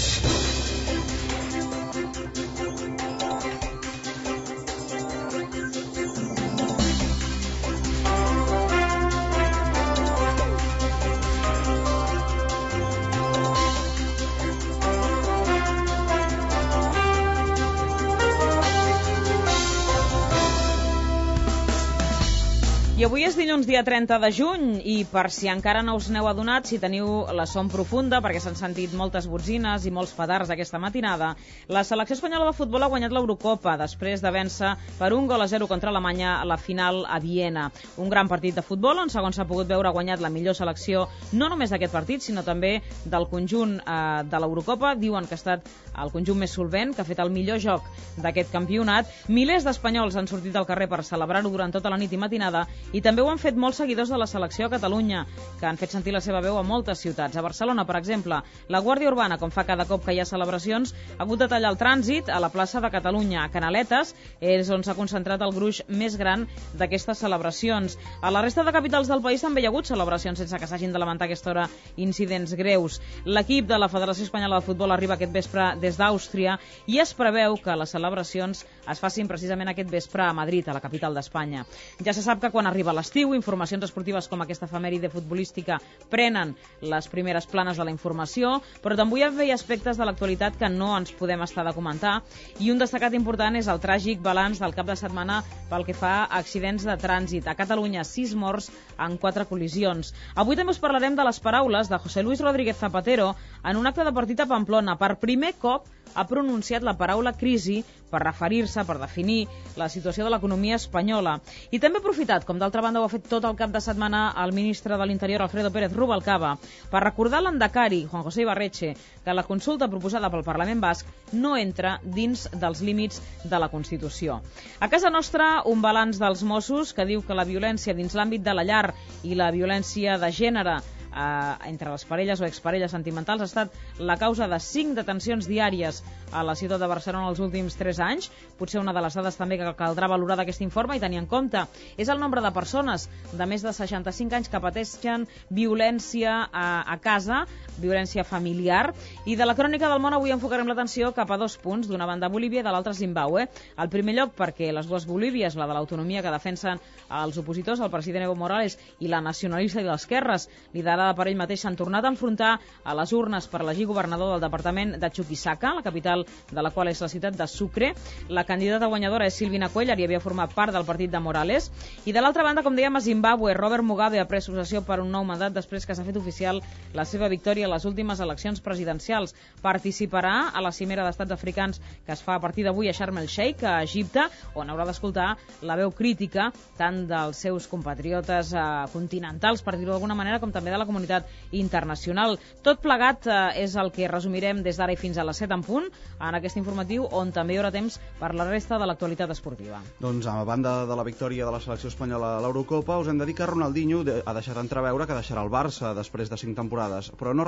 I avui és dilluns, dia 30 de juny, i per si encara no us n'heu adonat, si teniu la son profunda, perquè s'han sentit moltes botzines i molts petards aquesta matinada, la selecció espanyola de futbol ha guanyat l'Eurocopa després de vèncer per 1-0 contra Alemanya a la final a Viena. Un gran partit de futbol on, segons s'ha pogut veure, ha guanyat la millor selecció no només d'aquest partit, sinó també del conjunt de l'Eurocopa. Diuen que ha estat el conjunt més solvent, que ha fet el millor joc d'aquest campionat. Milers d'espanyols han sortit al carrer per celebrar-ho durant tota la nit i matinada, i també ho han fet molts seguidors de la selecció a Catalunya, que han fet sentir la seva veu a moltes ciutats. A Barcelona, per exemple, la Guàrdia Urbana, com fa cada cop que hi ha celebracions, ha hagut de tallar el trànsit a la plaça de Catalunya. A Canaletes és on s'ha concentrat el gruix més gran d'aquestes celebracions. A la resta de capitals del país també hi ha hagut celebracions sense que s'hagin de lamentar a aquesta hora incidents greus. L'equip de la Federació Espanyola de Futbol arriba aquest vespre des d'Àustria i es preveu que les celebracions es facin precisament aquest vespre a Madrid, a la capital d'Espanya. Ja se sap que quan arriba l'estiu, informacions esportives com aquesta efemèride futbolística prenen les primeres planes de la informació, però també hi ha aspectes de l'actualitat que no ens podem estar de comentar, i un destacat important és el tràgic balanç del cap de setmana pel que fa a accidents de trànsit. A Catalunya, 6 morts en 4 col·lisions. Avui també us parlarem de les paraules de José Luis Rodríguez Zapatero en un acte de partit a Pamplona. Per primer cop ha pronunciat la paraula crisi per referir-se, per definir la situació de l'economia espanyola. I també ha aprofitat, com d'altra banda ho ha fet tot el cap de setmana el ministre de l'Interior, Alfredo Pérez Rubalcaba, per recordar l'endacari, Juan José Ibarretxe, que la consulta proposada pel Parlament Basc no entra dins dels límits de la Constitució. A casa nostra, un balanç dels Mossos que diu que la violència dins l'àmbit de la llar i la violència de gènere entre les parelles o exparelles sentimentals ha estat la causa de 5 detencions diàries a la ciutat de Barcelona els últims 3 anys. Potser una de les dades també que caldrà valorar d'aquest informe i tenir en compte és el nombre de persones de més de 65 anys que pateixen violència a casa, violència familiar. I de la crònica del món avui enfocarem l'atenció cap a 2 punts, d'una banda Bolívia i de l'altra Zimbàbue. Al primer lloc perquè les dues Bolívies, la de l'autonomia que defensen els opositors, el president Evo Morales, i la nacionalista i d'esquerres, liderada per ell mateix, s'han tornat a enfrontar a les urnes per elegir governador del departament de Chuquisaca, la capital de la qual és la ciutat de Sucre. La candidata guanyadora és Silvina Cuellar i havia format part del partit de Morales. I de l'altra banda, com dèiem, a Zimbàbue, Robert Mugabe ha pres possessió per un nou mandat després que s'ha fet oficial la seva victòria a les últimes eleccions presidencials. Participarà a la cimera d'estats africans que es fa a partir d'avui a Sharm el Sheikh, a Egipte, on haurà d'escoltar la veu crítica tant dels seus compatriotes continentals, per dir-ho d'alguna manera, com també de la comunitat internacional. Tot plegat és el que resumirem des d'ara i fins a les 7 en punt en aquest informatiu, on també hi haurà temps per la resta de l'actualitat esportiva. Doncs a banda de la victòria de la selecció espanyola a l'Eurocopa, us hem de dir que Ronaldinho ha deixat entreveure que deixarà el Barça després de 5 temporades, però no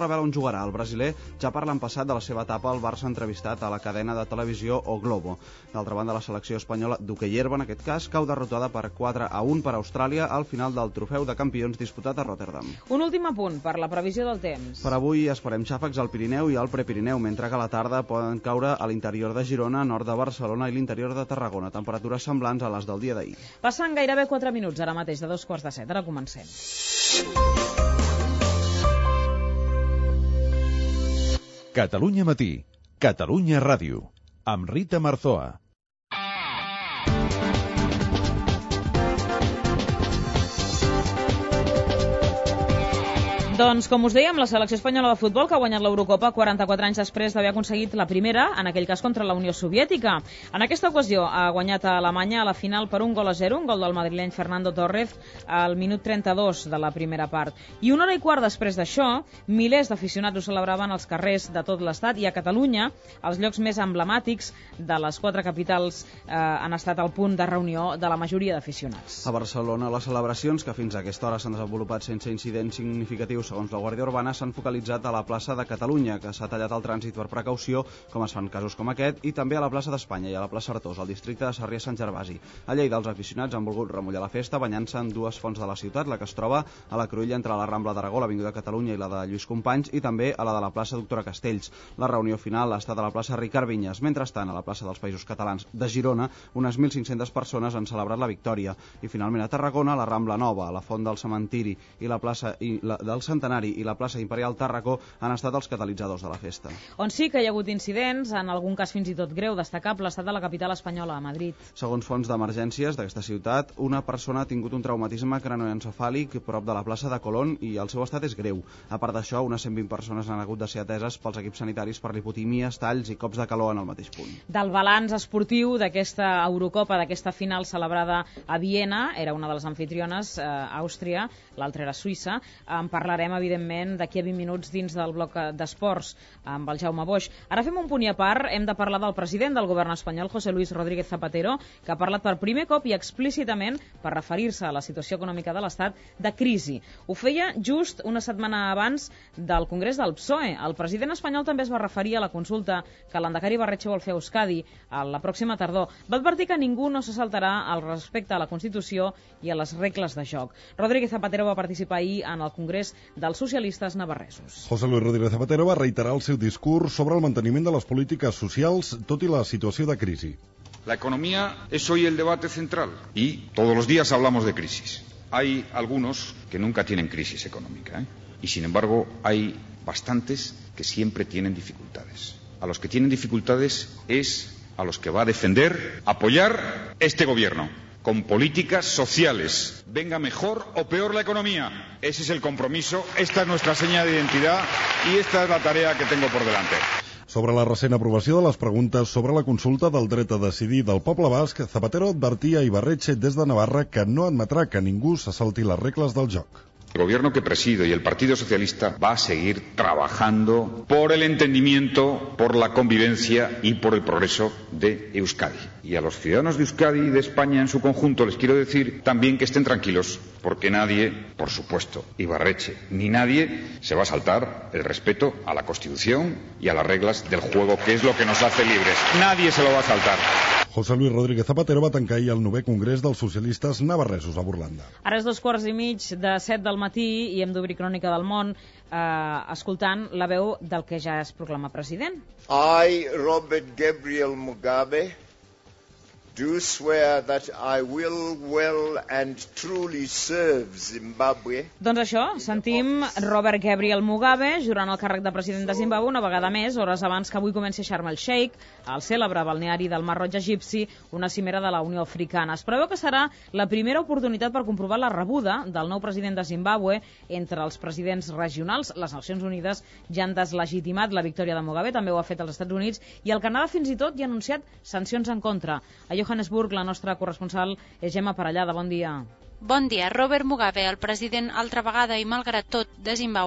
revela on jugarà. El brasiler ja parla en passat de la seva etapa al Barça entrevistat a la cadena de televisió O Globo. D'altra banda, la selecció espanyola d'hoquei herba, en aquest cas, cau derrotada per 4-1 per Austràlia al final del trofeu de campions disputat a Rotterdam. Un últim apunt per la previsió del temps. Per avui esperem xàfecs al Pirineu i al Prepirineu, mentre que a la tarda poden caure a l'interior de Girona, nord de Barcelona i l'interior de Tarragona. Temperatures semblants a les del dia d'ahir. Passen gairebé 4 minuts ara mateix de 7:15. Ara comencem. Catalunya Matí, Catalunya Ràdio, amb Rita Marzoa. Doncs, com us dèiem, la selecció espanyola de futbol que ha guanyat l'Eurocopa 44 anys després d'haver aconseguit la primera, en aquell cas contra la Unió Soviètica. En aquesta ocasió ha guanyat a Alemanya a la final per 1-0, un gol del madrileny Fernando Torres al minut 32 de la primera part. I 1 hora i quart després d'això, milers d'aficionats ho celebraven als carrers de tot l'estat i a Catalunya, els llocs més emblemàtics de les 4 capitals han estat el punt de reunió de la majoria d'aficionats. A Barcelona, les celebracions, que fins a aquesta hora s'han desenvolupat sense incidents significatius segons la Guàrdia Urbana, s'han focalitzat a la plaça de Catalunya, que s'ha tallat el trànsit per precaució, com es fan casos com aquest, i també a la plaça d'Espanya i a la plaça Artós, al districte de Sarrià-Sant Gervasi. A Lleida, els aficionats han volgut remullar la festa banyant-se en dues fonts de la ciutat, la que es troba a la cruïlla entre la Rambla d'Aragó, l'Avinguda Catalunya i la de Lluís Companys, i també a la de la plaça Doctora Castells. La reunió final ha estat a la plaça Ricard Vinyes. Mentrestant, a la plaça dels Països Catalans de Girona, unes 1.500 persones han celebrat la victòria. I finalment a Tarragona, la Rambla Nova, la Font del Cementiri i la plaça del Centenari i la plaça Imperial Tàrraco han estat els catalitzadors de la festa. On sí que hi ha hagut incidents, en algun cas fins i tot greu, destacable, ha estat a la capital espanyola, a Madrid. Segons fonts d'emergències d'aquesta ciutat, una persona ha tingut un traumatisme cranioencefàlic prop de la plaça de Colón i el seu estat és greu. A part d'això, unes 120 persones han hagut de ser ateses pels equips sanitaris per lipotímies, talls i cops de calor en el mateix punt. Del balanç esportiu d'aquesta Eurocopa, d'aquesta final celebrada a Viena, era una de les anfitriones, Àustria, l'altra era Suïssa. En parlarem, evidentment, d'aquí a 20 minuts dins del bloc d'esports amb el Jaume Boix. Ara fem un punt i a part, hem de parlar del president del govern espanyol, José Luis Rodríguez Zapatero, que ha parlat per primer cop i explícitament per referir-se a la situació econòmica de l'Estat de crisi. Ho feia just una setmana abans del Congrés del PSOE. El president espanyol també es va referir a la consulta que l'Endacari Ibarretxe vol fer a Euskadi a la pròxima tardor. Va advertir que ningú no se saltarà al respecte a la Constitució i a les regles de joc. Rodríguez Zapatero va participar ahir en el Congrés dels socialistes navarresos. José Luis Rodríguez Zapatero va reiterar el seu discurs sobre el manteniment de les polítiques socials, tot i la situació de crisi. La economía es hoy el debate central y todos los días hablamos de crisis. Hay algunos que nunca tienen crisis económica, y sin embargo hay bastantes que siempre tienen dificultades. A los que tienen dificultades es a los que va a defender, apoyar este gobierno con políticas sociales. Venga mejor o peor la economía. Ese es el compromiso, esta es nuestra seña de identidad y esta es la tarea que tengo por delante. Sobre la recent aprovació de les preguntes sobre la consulta del dret a decidir del poble basc, Zapatero advertia a Ibarretxe des de Navarra que no admetrà que ningú se salti les regles del joc. El gobierno que presido y el Partido Socialista va a seguir trabajando por el entendimiento, por la convivencia y por el progreso de Euskadi. Y a los ciudadanos de Euskadi y de España en su conjunto les quiero decir también que estén tranquilos, porque nadie, por supuesto, Ibarretxe, ni nadie se va a saltar el respeto a la Constitución y a las reglas del juego, que es lo que nos hace libres. Nadie se lo va a saltar. José Luis Rodríguez Zapatero va tancar ahir el 9è Congrés dels Socialistes Navarresos a Burlanda. Ara és 2:15 de 7 del matí i hem d'obrir Crònica del Món escoltant la veu del que ja es proclama president. I, Robert Gabriel Mugabe, do swear that I will well and truly serve Zimbabwe. Doncs això, sentim Robert Gabriel Mugabe jurant el càrrec de president de Zimbabwe una vegada més, hores abans que avui comenci a Sharm el-Sheikh, el cèlebre balneari del Mar Roig egipci, una cimera de la Unió Africana. Es preveu que serà la primera oportunitat per comprovar la rebuda del nou president de Zimbabwe entre els presidents regionals. Les Nacions Unides ja han deslegitimat la victòria de Mugabe, també ho ha fet als Estats Units, i el Canadà fins i tot ja ha anunciat sancions en contra. A Johannesburg, la nostra corresponsal és Gemma Parellada. Bon dia. Bon dia. Robert Mugabe, el president altra vegada i malgrat tot de Zimbabwe,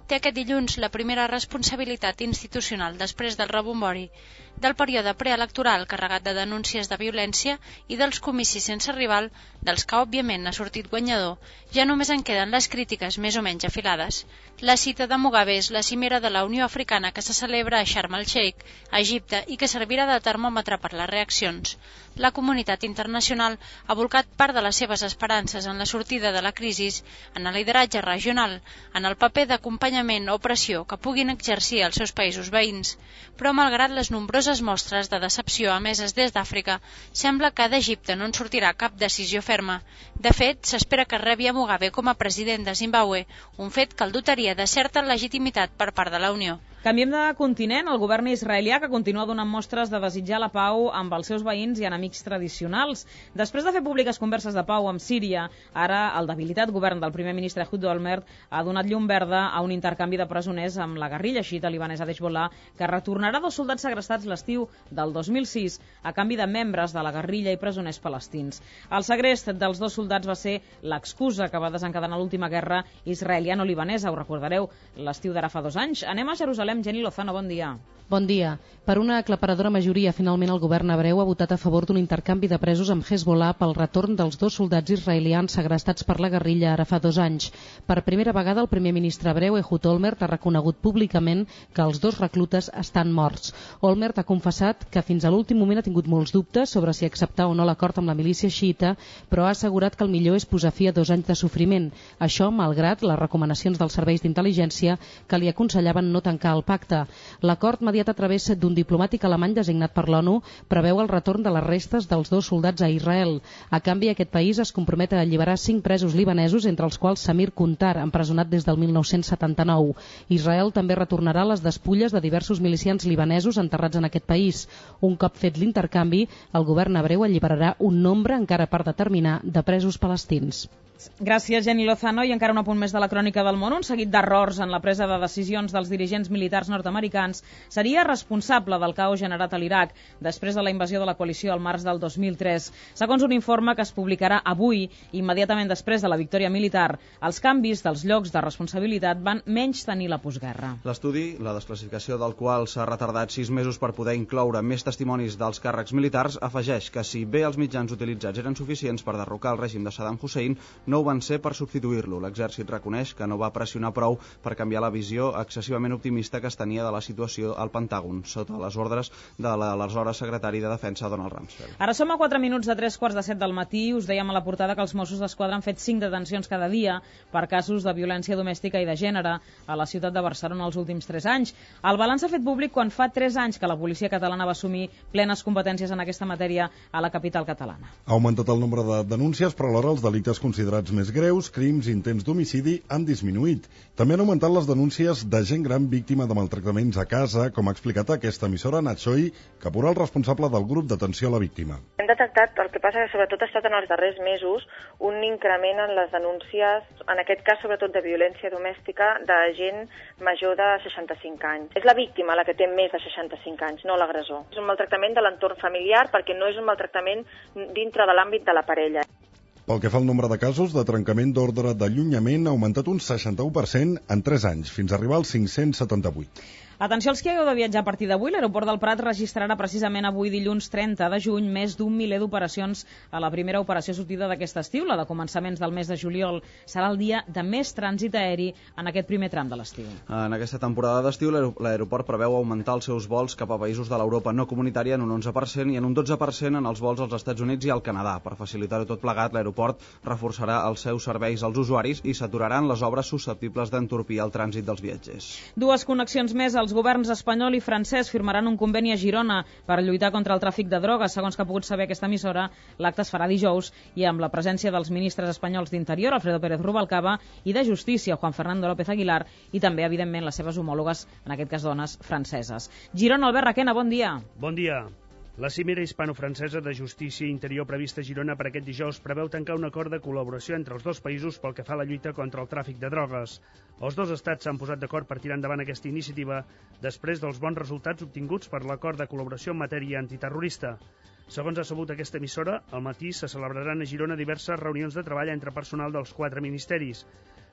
té aquest dilluns la primera responsabilitat institucional després del rebombori del període preelectoral carregat de denúncies de violència i dels comicis sense rival, dels que òbviament ha sortit guanyador. Ja només en queden les crítiques més o menys afilades. La cita de Mugabe és la cimera de la Unió Africana que se celebra a Sharm el-Sheikh, a Egipte, i que servirà de termòmetre per les reaccions. La comunitat internacional ha volcat part de les seves esperances en la sortida de la crisi, en el lideratge regional, en el paper d'acompanyament o pressió que puguin exercir els seus països veïns. Però malgrat les nombroses mostres de decepció emeses des d'Àfrica, sembla que d'Egipte no en sortirà cap decisió ferma. De fet, s'espera que rebi a Mugabe com a president de Zimbàbue, un fet que el dotaria de certa legitimitat per part de la Unió. Canviem de continent. El govern israelià que continua donant mostres de desitjar la pau amb els seus veïns i enemics tradicionals. Després de fer públiques converses de pau amb Síria, ara el debilitat govern del primer ministre Ehud Olmert ha donat llum verda a un intercanvi de presoners amb la guerrilla xiita libanesa d'Hezbollah, que retornarà 2 soldats segrestats l'estiu del 2006 a canvi de membres de la guerrilla i presoners palestins. El segrest dels 2 soldats va ser l'excusa que va desencadenar l'última guerra israeliano-libanesa. Ho recordareu, l'estiu d'ara fa 2 anys. Anem a Jerusalem. Jenny Lozano, bon dia. Bon dia. Per una aclaparadora majoria, finalment el govern hebreu ha votat a favor d'un intercanvi de presos amb Hezbollah pel retorn dels 2 soldats israelians segrestats per la guerrilla ara fa 2 anys. Per primera vegada, el primer ministre hebreu, Ehud Olmert, ha reconegut públicament que els 2 reclutes estan morts. Olmert ha confessat que fins a l'últim moment ha tingut molts dubtes sobre si acceptar o no l'acord amb la milícia xiita, però ha assegurat que el millor és posar fi a 2 anys de sofriment. Això, malgrat les recomanacions dels serveis d'intel·ligència que li aconsellaven no tancar el pacte. L'acord mediat a través d'un diplomàtic alemany designat per l'ONU preveu el retorn de les restes dels 2 soldats a Israel. A canvi, aquest país es compromet a alliberar 5 presos libanesos, entre els quals Samir Kuntar, empresonat des del 1979. Israel també retornarà les despulles de diversos milicians libanesos enterrats en aquest país. Un cop fet l'intercanvi, el govern hebreu alliberarà un nombre encara per determinar de presos palestins. Gràcies, Jenny Lozano. I encara un apunt més de la crònica del món. Un seguit d'errors en la presa de decisions dels dirigents militars nord-americans seria responsable del caos generat a l'Iraq després de la invasió de la coalició al març del 2003. Segons un informe que es publicarà avui, immediatament després de la victòria militar, els canvis dels llocs de responsabilitat van menys tenir la postguerra. L'estudi, la desclassificació del qual s'ha retardat 6 mesos per poder incloure més testimonis dels càrrecs militars, afegeix que si bé els mitjans utilitzats eren suficients per derrocar el règim de Saddam Hussein, no ho van ser per substituir-lo. L'exèrcit reconeix que no va pressionar prou per canviar la visió excessivament optimista que es tenia de la situació al Pentàgon, sota les ordres de l'aleshores secretari de Defensa, Donald Rumsfeld. Ara som a 4 minuts de 3:15 del matí. Us dèiem a la portada que els Mossos d'Esquadra han fet 5 detencions cada dia per casos de violència domèstica i de gènere a la ciutat de Barcelona els últims 3 anys. El balanç s'ha fet públic quan fa 3 anys que la policia catalana va assumir plenes competències en aquesta matèria a la capital catalana. Ha augmentat el nombre de denúncies, però alhora els delictes considerats més greus, crims i intents d'homicidi, han disminuït. També han augmentat les denúncies de gent gran víctima de maltractaments a casa, com ha explicat aquesta emissora, Natxoi, Caporal, responsable del grup d'atenció a la víctima. Hem detectat, el que passa que sobretot ha estat en els darrers mesos, un increment en les denúncies, en aquest cas sobretot de violència domèstica, de gent major de 65 anys. És la víctima la que té més de 65 anys, no l'agressor. És un maltractament de l'entorn familiar perquè no és un maltractament dintre de l'àmbit de la parella. Pel que fa al nombre de casos de trencament d'ordre d'allunyament, ha augmentat un 61% en 3 anys, fins a arribar als 578. Atenció als que hagueu de viatjar a partir d'avui. L'aeroport del Prat registrarà precisament avui, dilluns 30 de juny, més d'un miler d'operacions a la primera operació sortida d'aquest estiu. La de començaments del mes de juliol serà el dia de més trànsit aeri en aquest primer tram de l'estiu. En aquesta temporada d'estiu, l'aeroport preveu augmentar els seus vols cap a països de l'Europa no comunitària en un 11% i en un 12% en els vols als Estats Units i al Canadà. Per facilitar-ho tot plegat, l'aeroport reforçarà els seus serveis als usuaris i s'aturaran les obres susceptibles d'entorpir el trànsit dels viatgers. 2 connexions més. Els governs espanyol i francès firmaran un conveni a Girona per lluitar contra el tràfic de drogues. Segons que ha pogut saber aquesta emissora, l'acte es farà dijous i amb la presència dels ministres espanyols d'Interior, Alfredo Pérez Rubalcaba, i de Justícia, Juan Fernando López Aguilar, i també, evidentment, les seves homòlogues, en aquest cas dones, franceses. Girona, Albert Requena, bon dia. Bon dia. La cimera hispano-francesa de Justícia i Interior prevista a Girona per aquest dijous preveu tancar un acord de col·laboració entre els 2 països pel que fa a la lluita contra el tràfic de drogues. Els 2 estats s'han posat d'acord per tirar endavant aquesta iniciativa després dels bons resultats obtinguts per l'acord de col·laboració en matèria antiterrorista. Segons ha sabut aquesta emissora, al matí se celebraran a Girona diverses reunions de treball entre personal dels 4 ministeris.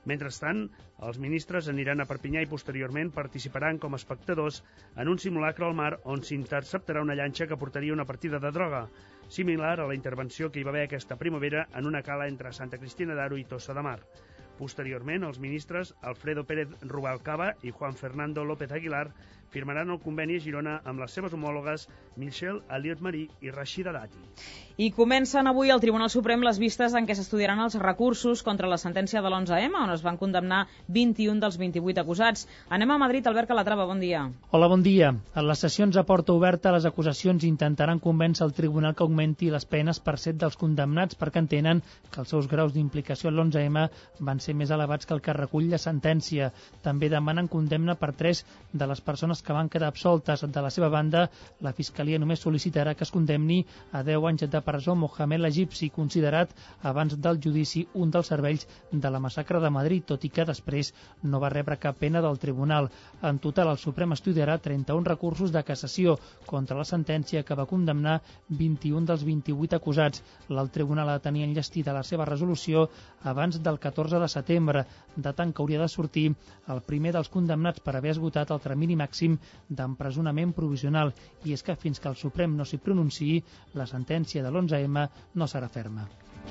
Mentrestant, els ministres aniran a Perpinyà i posteriorment participaran com a espectadors en un simulacre al mar on s'interceptarà una llanxa que portaria una partida de droga, similar a la intervenció que hi va haver aquesta primavera en una cala entre Santa Cristina d'Aro i Tossa de Mar. Posteriorment, els ministres Alfredo Pérez Rubalcaba i Juan Fernando López Aguilar firmaran el conveni a Girona amb les seves homòlogues Michelle Elliott-Marí i Rashida Dati. I comencen avui al Tribunal Suprem les vistes en què s'estudiaran els recursos contra la sentència de l'11M, on es van condemnar 21 dels 28 acusats. Anem a Madrid, Albert Calatrava, bon dia. Hola, bon dia. En les sessions a porta oberta, les acusacions intentaran convèncer el tribunal que augmenti les penes per 7 dels condemnats perquè entenen que els seus graus d'implicació en l'11M van ser més elevats que el que recull la sentència. També demanen condemna per 3 de les persones que van quedar absoltes. De la seva banda, la Fiscalia només sol·licitarà que es condemni a 10 anys de presó Mohamed l'egipci, considerat abans del judici un dels cervells de la massacre de Madrid, tot i que després no va rebre cap pena del tribunal. En total, el Suprem estudiarà 31 recursos de cassació contra la sentència que va condemnar 21 dels 28 acusats. El tribunal ha de tenir enllestida la seva resolució abans del 14 de setembre, data en què hauria de sortir el primer dels condemnats per haver esgotat el termini màxim d'empresonament provisional. I és que fins que el Suprem no s'hi pronunciï, la sentència de l'11M no serà ferma.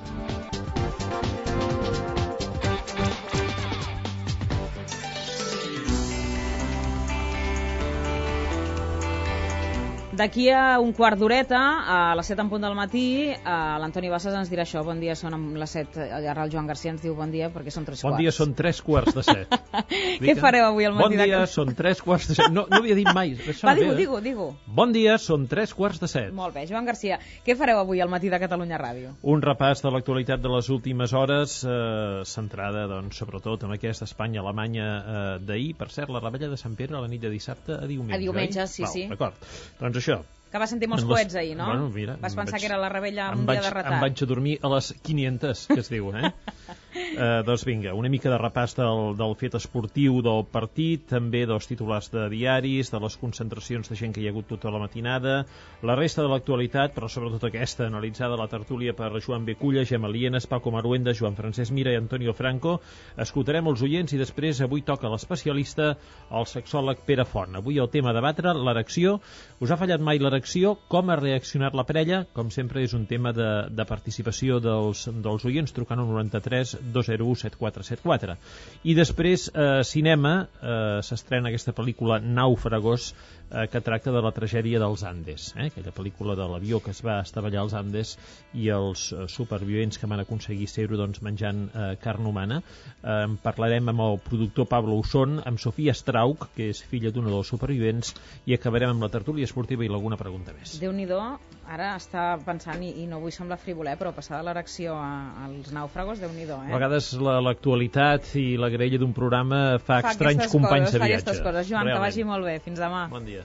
D'aquí a un quart d'horeta, a les 7 en punt del matí, l'Antoni Bassas ens dirà això. Bon dia, són les 7. Ara el Joan Garcia ens diu bon dia perquè són 3 quarts. Bon dia, són 3 quarts de 7. Què fareu avui al matí? Bon dia, són 3 quarts de 7. No havia dit mai. Va, digue-ho. Bon dia, són 3 quarts de 7. Molt bé, Joan Garcia, què fareu avui al matí de Catalunya Ràdio? Un repàs de l'actualitat de les últimes hores, centrada, doncs, sobretot en aquesta Espanya-Alemanya d'ahir. Per cert, la rebella de Sant Pere a la nit de dissabte a diumenge, a diumenge, sí, sí. D'acord. Doncs això. Que vas sentir molts coets ahir, no? Bueno, mira, vas pensar que era la rebella un dia de retard. Em vaig a dormir a les 500, que es diu, doncs vinga, una mica de repàs del fet esportiu del partit, també dels titulars de diaris, de les concentracions de gent que hi ha hagut tota la matinada, la resta de l'actualitat, però sobretot aquesta, analitzada a la tertúlia per Joan Beculla, Gemma Lienes, Paco Maruenda, Joan Francesc Mira i Antonio Franco. Escoltarem els oients i després avui toca l'especialista, el sexòleg Pere Font. Avui el tema a debatre, l'erecció. Us ha fallat mai l'erecció? Com ha reaccionat la parella? Com sempre és un tema de participació dels oients, trucant al 93 201 7474. I després, cinema, s'estrena aquesta pel·lícula Nàufragos, que tracta de la tragèdia dels Andes, aquella pel·lícula de l'avió que es va estavellar als Andes i els supervivents que van aconseguir ser-ho, doncs, menjant carn humana. Parlarem amb el productor Pablo Usón, amb Sofia Strauch, que és filla d'una dels supervivents, i acabarem amb la tertúlia esportiva i alguna pregunta més. Déu-n'hi-do, ara està pensant, i no vull semblar frivoler, però passar de l'erecció als nàufragos, Déu-n'hi-do, A vegades l'actualitat i la graella d'un programa fa estranys companys de viatge. Fa aquestes coses. Joan, realment. Que vagi molt bé. Fins demà. Bon dia.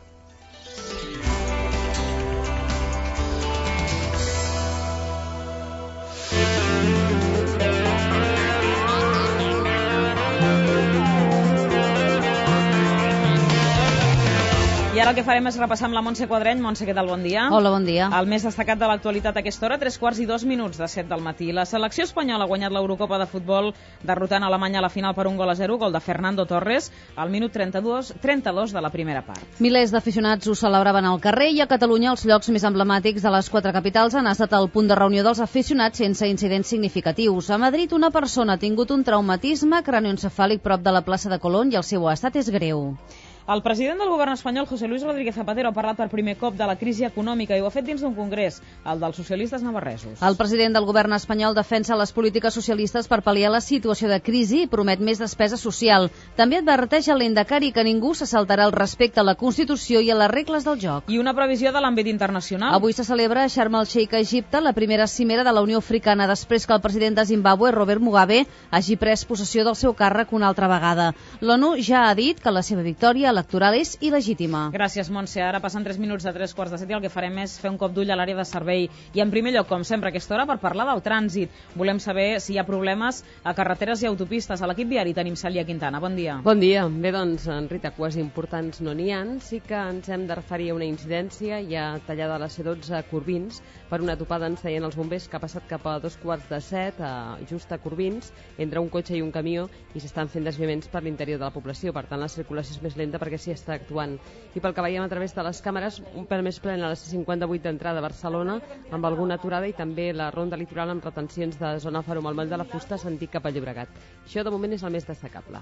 I ara el que farem és repassar amb la Montse Quadreny. Montse, què tal? Bon dia. Hola, bon dia. El més destacat de l'actualitat a aquesta hora, 3:02 de 7 del matí. La selecció espanyola ha guanyat l'Eurocopa de futbol derrotant Alemanya a la final per 1-0, gol de Fernando Torres, al minut 32 de la primera part. Milers d'aficionats ho celebraven al carrer i a Catalunya els llocs més emblemàtics de les 4 capitals han estat el punt de reunió dels aficionats sense incidents significatius. A Madrid, una persona ha tingut un traumatisme cranioencefàlic prop de la plaça de Colón i el seu estat és greu. El president del govern espanyol, José Luis Rodríguez Zapatero, ha parlat per primer cop de la crisi econòmica i ho ha fet dins d'un congrés, el dels socialistes navarresos. El president del govern espanyol defensa les polítiques socialistes per pal·liar la situació de crisi i promet més despesa social. També adverteix a l'Endacari que ningú se saltarà el respecte a la Constitució i a les regles del joc. I una previsió de l'àmbit internacional. Avui se celebra a Sharm el-Sheikh, a Egipte, la primera cimera de la Unió Africana, després que el president de Zimbàbue, Robert Mugabe, hagi pres possessió del seu càrrec una altra vegada. L'ONU ja ha dit que la seva victòria electoral és il·legítima. Gràcies, Montse. Ara passen 3 minuts de 3:15 i el que farem és fer un cop d'ull a l'àrea de servei. I en primer lloc, com sempre, a aquesta hora per parlar del trànsit. Volem saber si hi ha problemes a carreteres i autopistes. A l'equip viari tenim Cèlia Quintana. Bon dia. Bon dia. Bé, doncs, Rita, cues importants no n'hi ha. Sí que ens hem de referir a una incidència. Hi ha tallada la C12 a Corbins per una topada, ens deien els bombers, que ha passat cap a 6:45, just a Corbins, entre un cotxe i un camió, i s'estan fent desviaments per l'interior de la població. Per tant, la circulació és més lenta perquè s'hi està actuant. I pel que veiem a través de les càmeres, un pèl més plena a la C58 d'entrada a Barcelona, amb alguna aturada, i també la ronda litoral amb retencions de zona Faro amb el Moll de la Fusta sentit cap a Llobregat. Això de moment és el més destacable.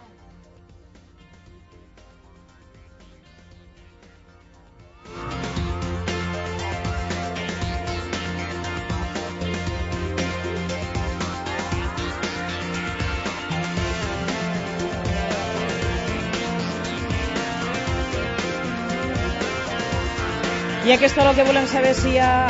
I a aquesta hora el que volem saber si hi ha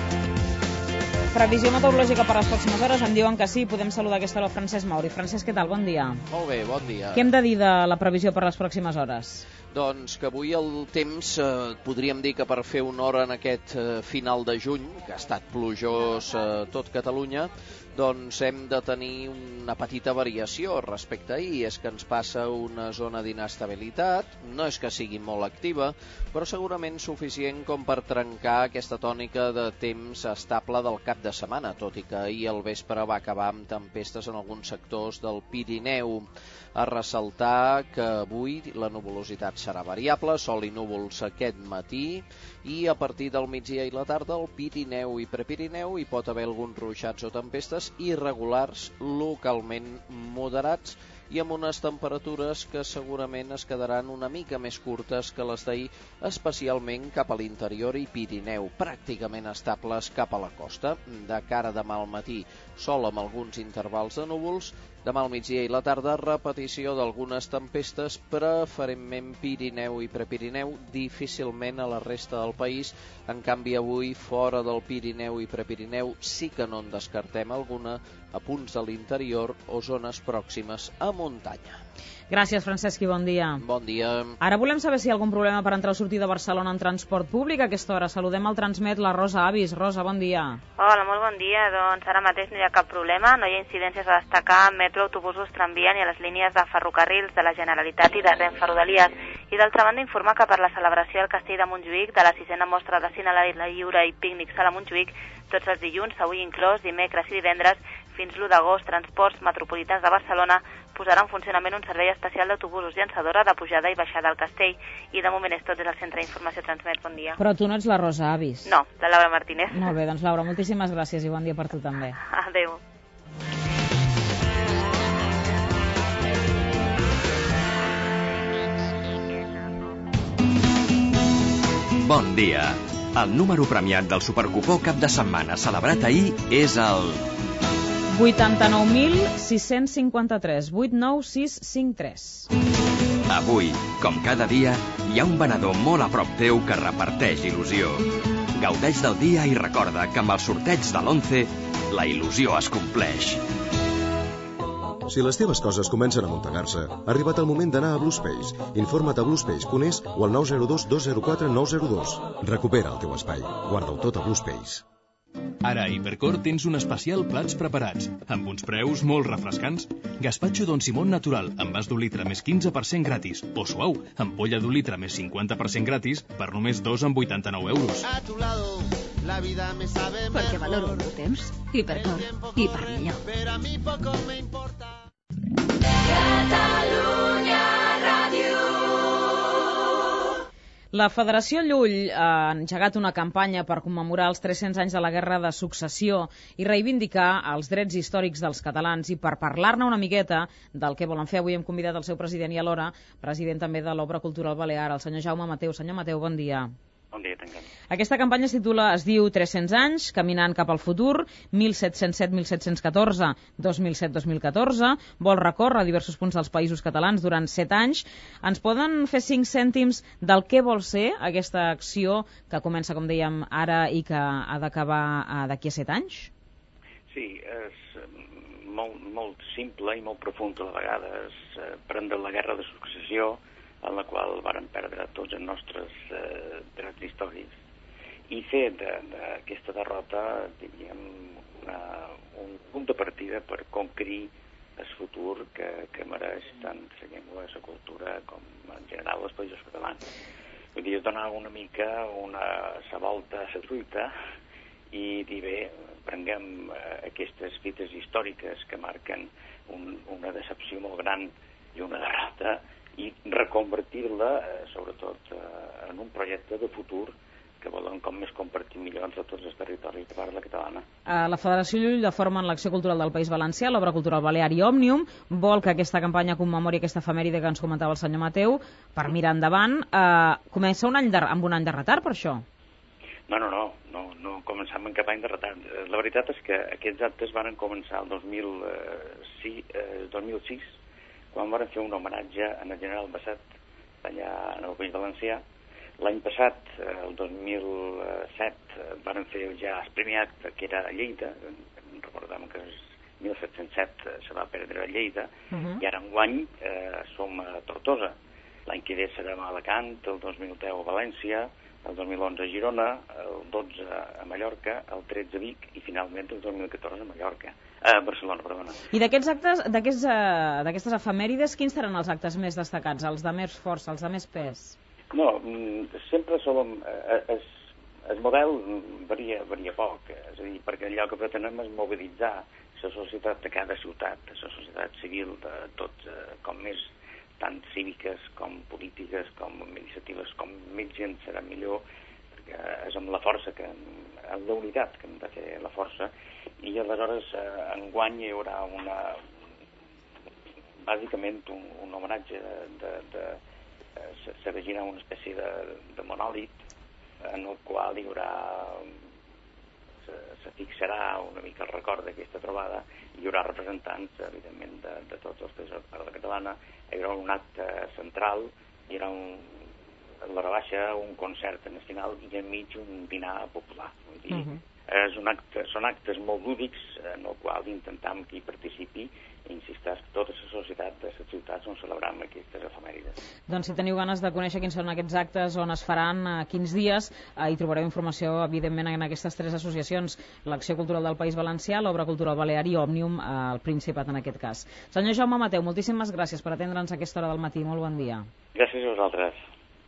previsió meteorològica per les pròximes hores. Em diuen que sí. Podem saludar a aquesta hora el Francesc Mauri. Francesc, què tal? Bon dia. Molt bé, bon dia. Què hem de dir de la previsió per les pròximes hores? Doncs que avui el temps, podríem dir que per fer una hora en aquest final de juny, que ha estat plujós a tot Catalunya, doncs hem de tenir una petita variació respecte a ahir. És que ens passa una zona d'inestabilitat, no és que sigui molt activa, però segurament suficient com per trencar aquesta tònica de temps estable del cap de setmana, tot i que ahir al vespre va acabar amb tempestes en alguns sectors del Pirineu. A ressaltar que avui la nuvolositat serà variable, sol i núvols aquest matí, i a partir del migdia i la tarda al Pirineu i Prepirineu hi pot haver alguns ruixats o tempestes irregulars, localment moderats, i amb unes temperatures que segurament es quedaran una mica més curtes que les d'ahir, especialment cap a l'interior i Pirineu, pràcticament estables cap a la costa. De cara a demà al matí, sol amb alguns intervals de núvols, demà al migdia i la tarda repetició d'algunes tempestes, preferentment Pirineu i Prepirineu, difícilment a la resta del país. En canvi, avui, fora del Pirineu i Prepirineu, sí que no en descartem alguna a punts de l'interior o zones pròximes a muntanya. Gràcies, Francesc, i bon dia. Bon dia. Ara volem saber si hi ha algun problema per entrar o sortir de Barcelona en transport públic. A aquesta hora saludem al Transmet la Rosa Avis. Rosa, bon dia. Hola, molt bon dia. Doncs ara mateix no hi ha cap problema, no hi ha incidències a destacar en metro, autobusos, tramvia ni a les línies de ferrocarrils de la Generalitat i de Renfe Rodalies. I d'altra banda, informar que per la celebració del Castell de Montjuïc de la 6a mostra de cine a l'aire lliure i pícnic Sala Montjuïc, tots els dilluns, avui inclòs, dimecres i divendres, fins l'1 d'agost, Transports Metropolitans de Barcelona posarà en funcionament un servei especial d'autobusos llançadora de pujada i baixada al castell. I de moment és tot des del Centre d'Informació Transmet. Bon dia. Però tu no ets la Rosa Avis. No, la Laura Martínez. Molt bé, doncs Laura, moltíssimes gràcies i bon dia per tu també. Adéu. Bon dia. El número premiat del Supercupó cap de setmana celebrat ahir és el 89.653, 89653. Avui, com cada dia, hi ha un venedor molt a prop teu que reparteix il·lusió. Gaudeix del dia i recorda que amb el sorteig de l'11 la il·lusió es compleix. Si les teves coses comencen a muntegar-se, ha arribat el moment d'anar a Bluespace. Informa't a bluespace.es o al 902 204 902. Recupera el teu espai. Guarda-ho tot a Bluespace. Ara a Hipercor tens un especial plats preparats, amb uns preus molt refrescants. Gazpacho Don Simón natural, amb vas d'un litre més 15% gratis. O suau, ampolla d'un litre més 50% gratis, per només 2,89 euros. A tu lado, la vida me sabe mejor. Perquè valoro el temps. Hipercor. I per millor. Pero a mí poco me importa. Catalunya Ràdio. La Federació Llull ha engegat una campanya per commemorar els 300 anys de la Guerra de Successió i reivindicar els drets històrics dels catalans. I per parlar-ne una miqueta del que volen fer, avui hem convidat el seu president i alhora president també de l'Obra Cultural Balear, el senyor Jaume Mateu. Senyor Mateu, bon dia. Bon dia, tanquem. Aquesta campanya es diu 300 anys, caminant cap al futur, 1707-1714, 2007-2014, vol recórrer a diversos punts dels països catalans durant 7 anys. Ens poden fer 5 cèntims del què vol ser aquesta acció que comença, com dèiem, ara i que ha d'acabar d'aquí a 7 anys? Sí, és molt simple i molt profund a la vegada. És prendre la Guerra de Successió en la qual varen perdre tots els nostres drets històrics, i fer d'aquesta derrota, diríem, un punt de partida per conquerir el futur que mereix tant la llengua, la cultura, com en general els països catalans. Vull dir, donar una mica la volta a la truita i dir, bé, prenguem aquestes fites històriques que marquen una decepció molt gran i una derrota i reconvertir-la, sobretot, en un projecte de futur que volen com més compartir millor entre tots els territoris de parla catalana. La Federació Llull, de forma en l'Acció Cultural del País Valencià, l'Obra Cultural Balear i Òmnium, vol que aquesta campanya commemori aquesta efemèride que ens comentava el senyor Mateu, per mirar endavant. Comença amb un any de retard, per això? No començam amb cap any de retard. La veritat és que aquests actes van començar el 2006, quan van fer un homenatge en el general Bassat, allà en el País Valencià. L'any passat, el 2007, van fer ja el primer acte, que era a Lleida. Recordem que el 1707 se va perdre a Lleida, i ara enguany som a Tortosa. L'any que ve serem a Alacant, el 2010 a València, el 2011 a Girona, el 12 a Mallorca, el 13 a Vic i finalment el 2014 a Barcelona, perdona. I d'aquestes efemèrides, quins seran els actes més destacats, els de més força, els de més pes? No, sempre solem... El model varia poc, és a dir, perquè allò que pretenem és mobilitzar la societat de cada ciutat, la societat civil de tots, com més, tant cíviques com polítiques, com administratives, com més gent serà millor, perquè és amb la força, amb la unitat que hem de fer la força, i aleshores enguany hi haurà bàsicament un homenatge s'erigirà una espècie de monòlit en el qual hi haurà se fixarà una mica el record d'aquesta trobada, hi haurà representants evidentment de tots els països de parla catalana, hi haurà un acte central, hi haurà a l'hora baixa un concert en el final i enmig un dinar popular. Vull dir, són actes molt lúdics en el qual intentem que hi participi i insisteix tota la societat de les ciutats on celebrem aquestes efemèrides. Doncs si teniu ganes de conèixer quins són aquests actes, on es faran, quins dies, hi trobareu informació, evidentment, en aquestes tres associacions, l'Acció Cultural del País Valencià, l'Obra Cultural Balear i Òmnium, el Principat en aquest cas. Senyor Jaume Mateu, moltíssimes gràcies per atendre'ns a aquesta hora del matí. Molt bon dia. Gràcies a vosaltres.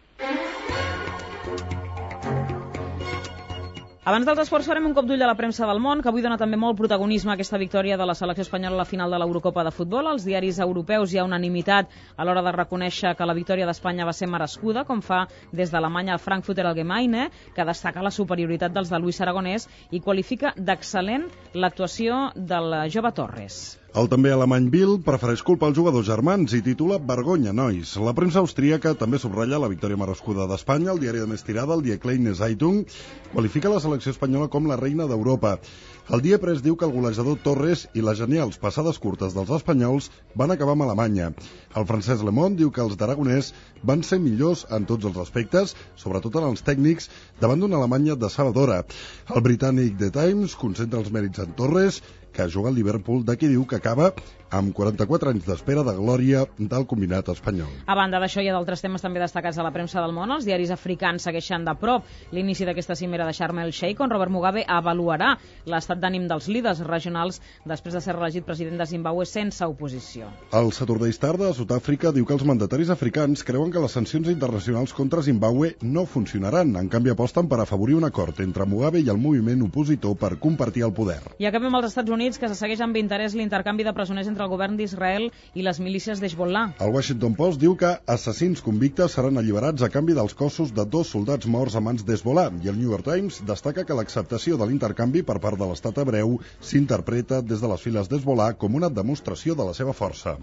Abans dels esports farem un cop d'ull a la premsa del món, que avui dona també molt protagonisme a aquesta victòria de la selecció espanyola a la final de l'Eurocopa de futbol. Als diaris europeus hi ha unanimitat a l'hora de reconèixer que la victòria d'Espanya va ser merescuda, com fa des d'Alemanya el Frankfurter Allgemeine, que destaca la superioritat dels de Luis Aragonès i qualifica d'excel·lent l'actuació del jove Torres. El també alemany Bild prefereix culpar els jugadors germans i titula Vergonya, nois. La premsa austríaca també subratlla la victòria merescuda d'Espanya. El diari de més tirada, el Die Kleine Zeitung, qualifica la selecció espanyola com la reina d'Europa. El Die Press diu que el golejador Torres i les genials passades curtes dels espanyols van acabar amb Alemanya. El francès Le Monde diu que els d'Aragonès van ser millors en tots els aspectes, sobretot en els tècnics, davant d'una Alemanya decebedora. El britànic The Times concentra els mèrits en Torres, que juga al Liverpool, de qui diu que acaba amb 44 anys d'espera de glòria del combinat espanyol. A banda d'això, hi ha d'altres temes també destacats a la premsa del món. Els diaris africans segueixen de prop l'inici d'aquesta cimera de Sharm el-Sheikh, on Robert Mugabe avaluarà l'estat d'ànim dels líders regionals després de ser reelegit president de Zimbabue sense oposició. El Saturday Star de Sud-àfrica diu que els mandataris africans creuen que les sancions internacionals contra Zimbabue no funcionaran. En canvi, aposten per afavorir un acord entre Mugabe i el moviment opositor per compartir el poder. I acabem als Estats Units, que se segueix amb interès l'intercanvi de presoners entre el govern d'Israel i les milícies d'Hezbollah. El Washington Post diu que assassins convictes seran alliberats a canvi dels cossos de 2 soldats morts a mans d'Hezbollah, i el New York Times destaca que l'acceptació de l'intercanvi per part de l'estat hebreu s'interpreta des de les files d'Hezbollah com una demostració de la seva força.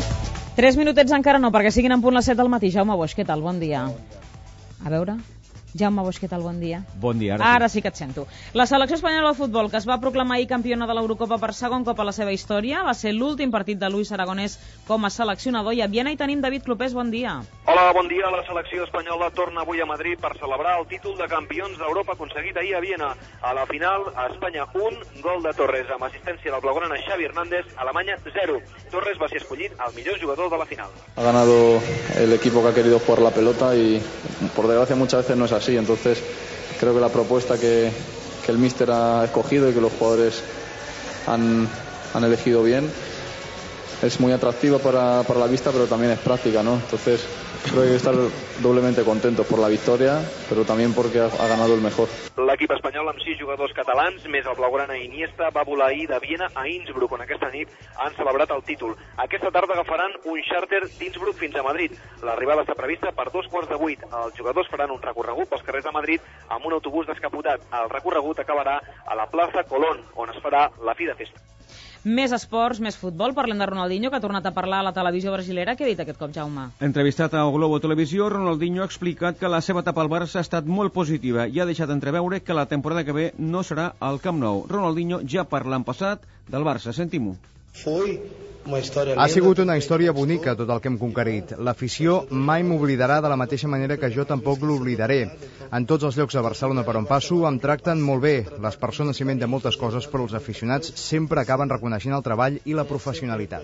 Tres minutets encara no, perquè siguin en punt les 7 del matí. Jaume Boix, què tal? Bon dia. A veure... Jaume Boix, què tal? Bon dia. Bon dia, Ara sí que et sento. La selecció espanyola de futbol, que es va proclamar ahir campiona de l'Eurocopa per segon cop a la seva història, va ser l'últim partit de Luis Aragonès com a seleccionador, i a Viena hi tenim David Clopés, bon dia. Hola, bon dia. La selecció espanyola torna avui a Madrid per celebrar el títol de campions d'Europa aconseguit ahir a Viena. A la final, a Espanya 1, gol de Torres, amb assistència del blaugrana Xavi Hernández, Alemanya 0. Torres va ser escollit el millor jugador de la final. Ha ganado el equipo que ha querido jugar la pelota y por desgracia muchas veces no es así, entonces creo que la propuesta que el míster ha escogido y que los jugadores han elegido bien es muy atractiva para la vista, pero también es práctica, ¿no? Entonces creo que hay que estar doblemente contentos por la victoria, pero también porque ha ganado el mejor. L'equip espanyol amb 6 jugadors catalans, més el blaugrana Iniesta, va volar ahir de Viena a Innsbruck, on aquesta nit han celebrat el títol. Aquesta tarda agafaran un xàrter d'Innsbruck fins a Madrid. L'arribada està prevista per 7:15. Els jugadors faran un recorregut pels carrers de Madrid amb un autobús descapotat. El recorregut acabarà a la plaça Colón, on es farà la fi de festa. Més esports, més futbol. Parlem de Ronaldinho, que ha tornat a parlar a la televisió brasilera. Què ha dit aquest cop, Jaume? Entrevistat a Globo Televisió, Ronaldinho ha explicat que la seva etapa al Barça ha estat molt positiva i ha deixat entreveure que la temporada que ve no serà al Camp Nou. Ronaldinho ja parla en passat del Barça. Sentim-ho. Ha sigut una història bonica tot el que hem conquerit. L'afició mai m'oblidarà de la mateixa manera que jo tampoc l'oblidaré. En tots els llocs de Barcelona per on passo em tracten molt bé. Les persones s'inventen moltes coses, però els aficionats sempre acaben reconeixent el treball i la professionalitat.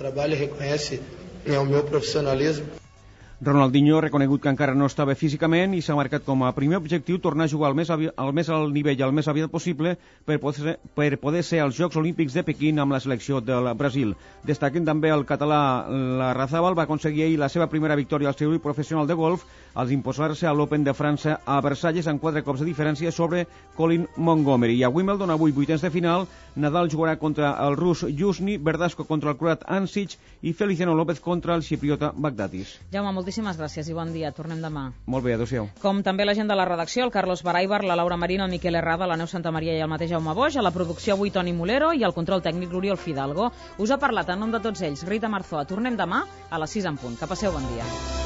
Ronaldinho ha reconegut que encara no està bé físicament i s'ha marcat com a primer objectiu tornar a jugar al més alt nivell el més aviat possible per poder ser als Jocs Olímpics de Pequín amb la selecció del Brasil. Destaquen també el català Larrazábal, va aconseguir ahir la seva primera victòria al circuit professional de golf als imposar-se a l'Open de França a Versalles en 4 cops de diferència sobre Colin Montgomery. I a Wimbledon, avui, vuitens de final, Nadal jugarà contra el rus Yuzny, Verdasco contra el croat Ansic i Feliciano López contra el xipriota Bagdatis. Jaume, moltíssimes gràcies i bon dia. Tornem demà. Molt bé, adéu-siau. Com també la gent de la redacció, el Carlos Baraibar, la Laura Marino, el Miquel Herrada, la Neus Santamaria i el mateix Jaume Boix, a la producció avui Toni Molero i al control tècnic l'Oriol Fidalgo. Us ha parlat en nom de tots ells Rita Marzoa. Tornem demà a les 6 en punt. Que passeu bon dia.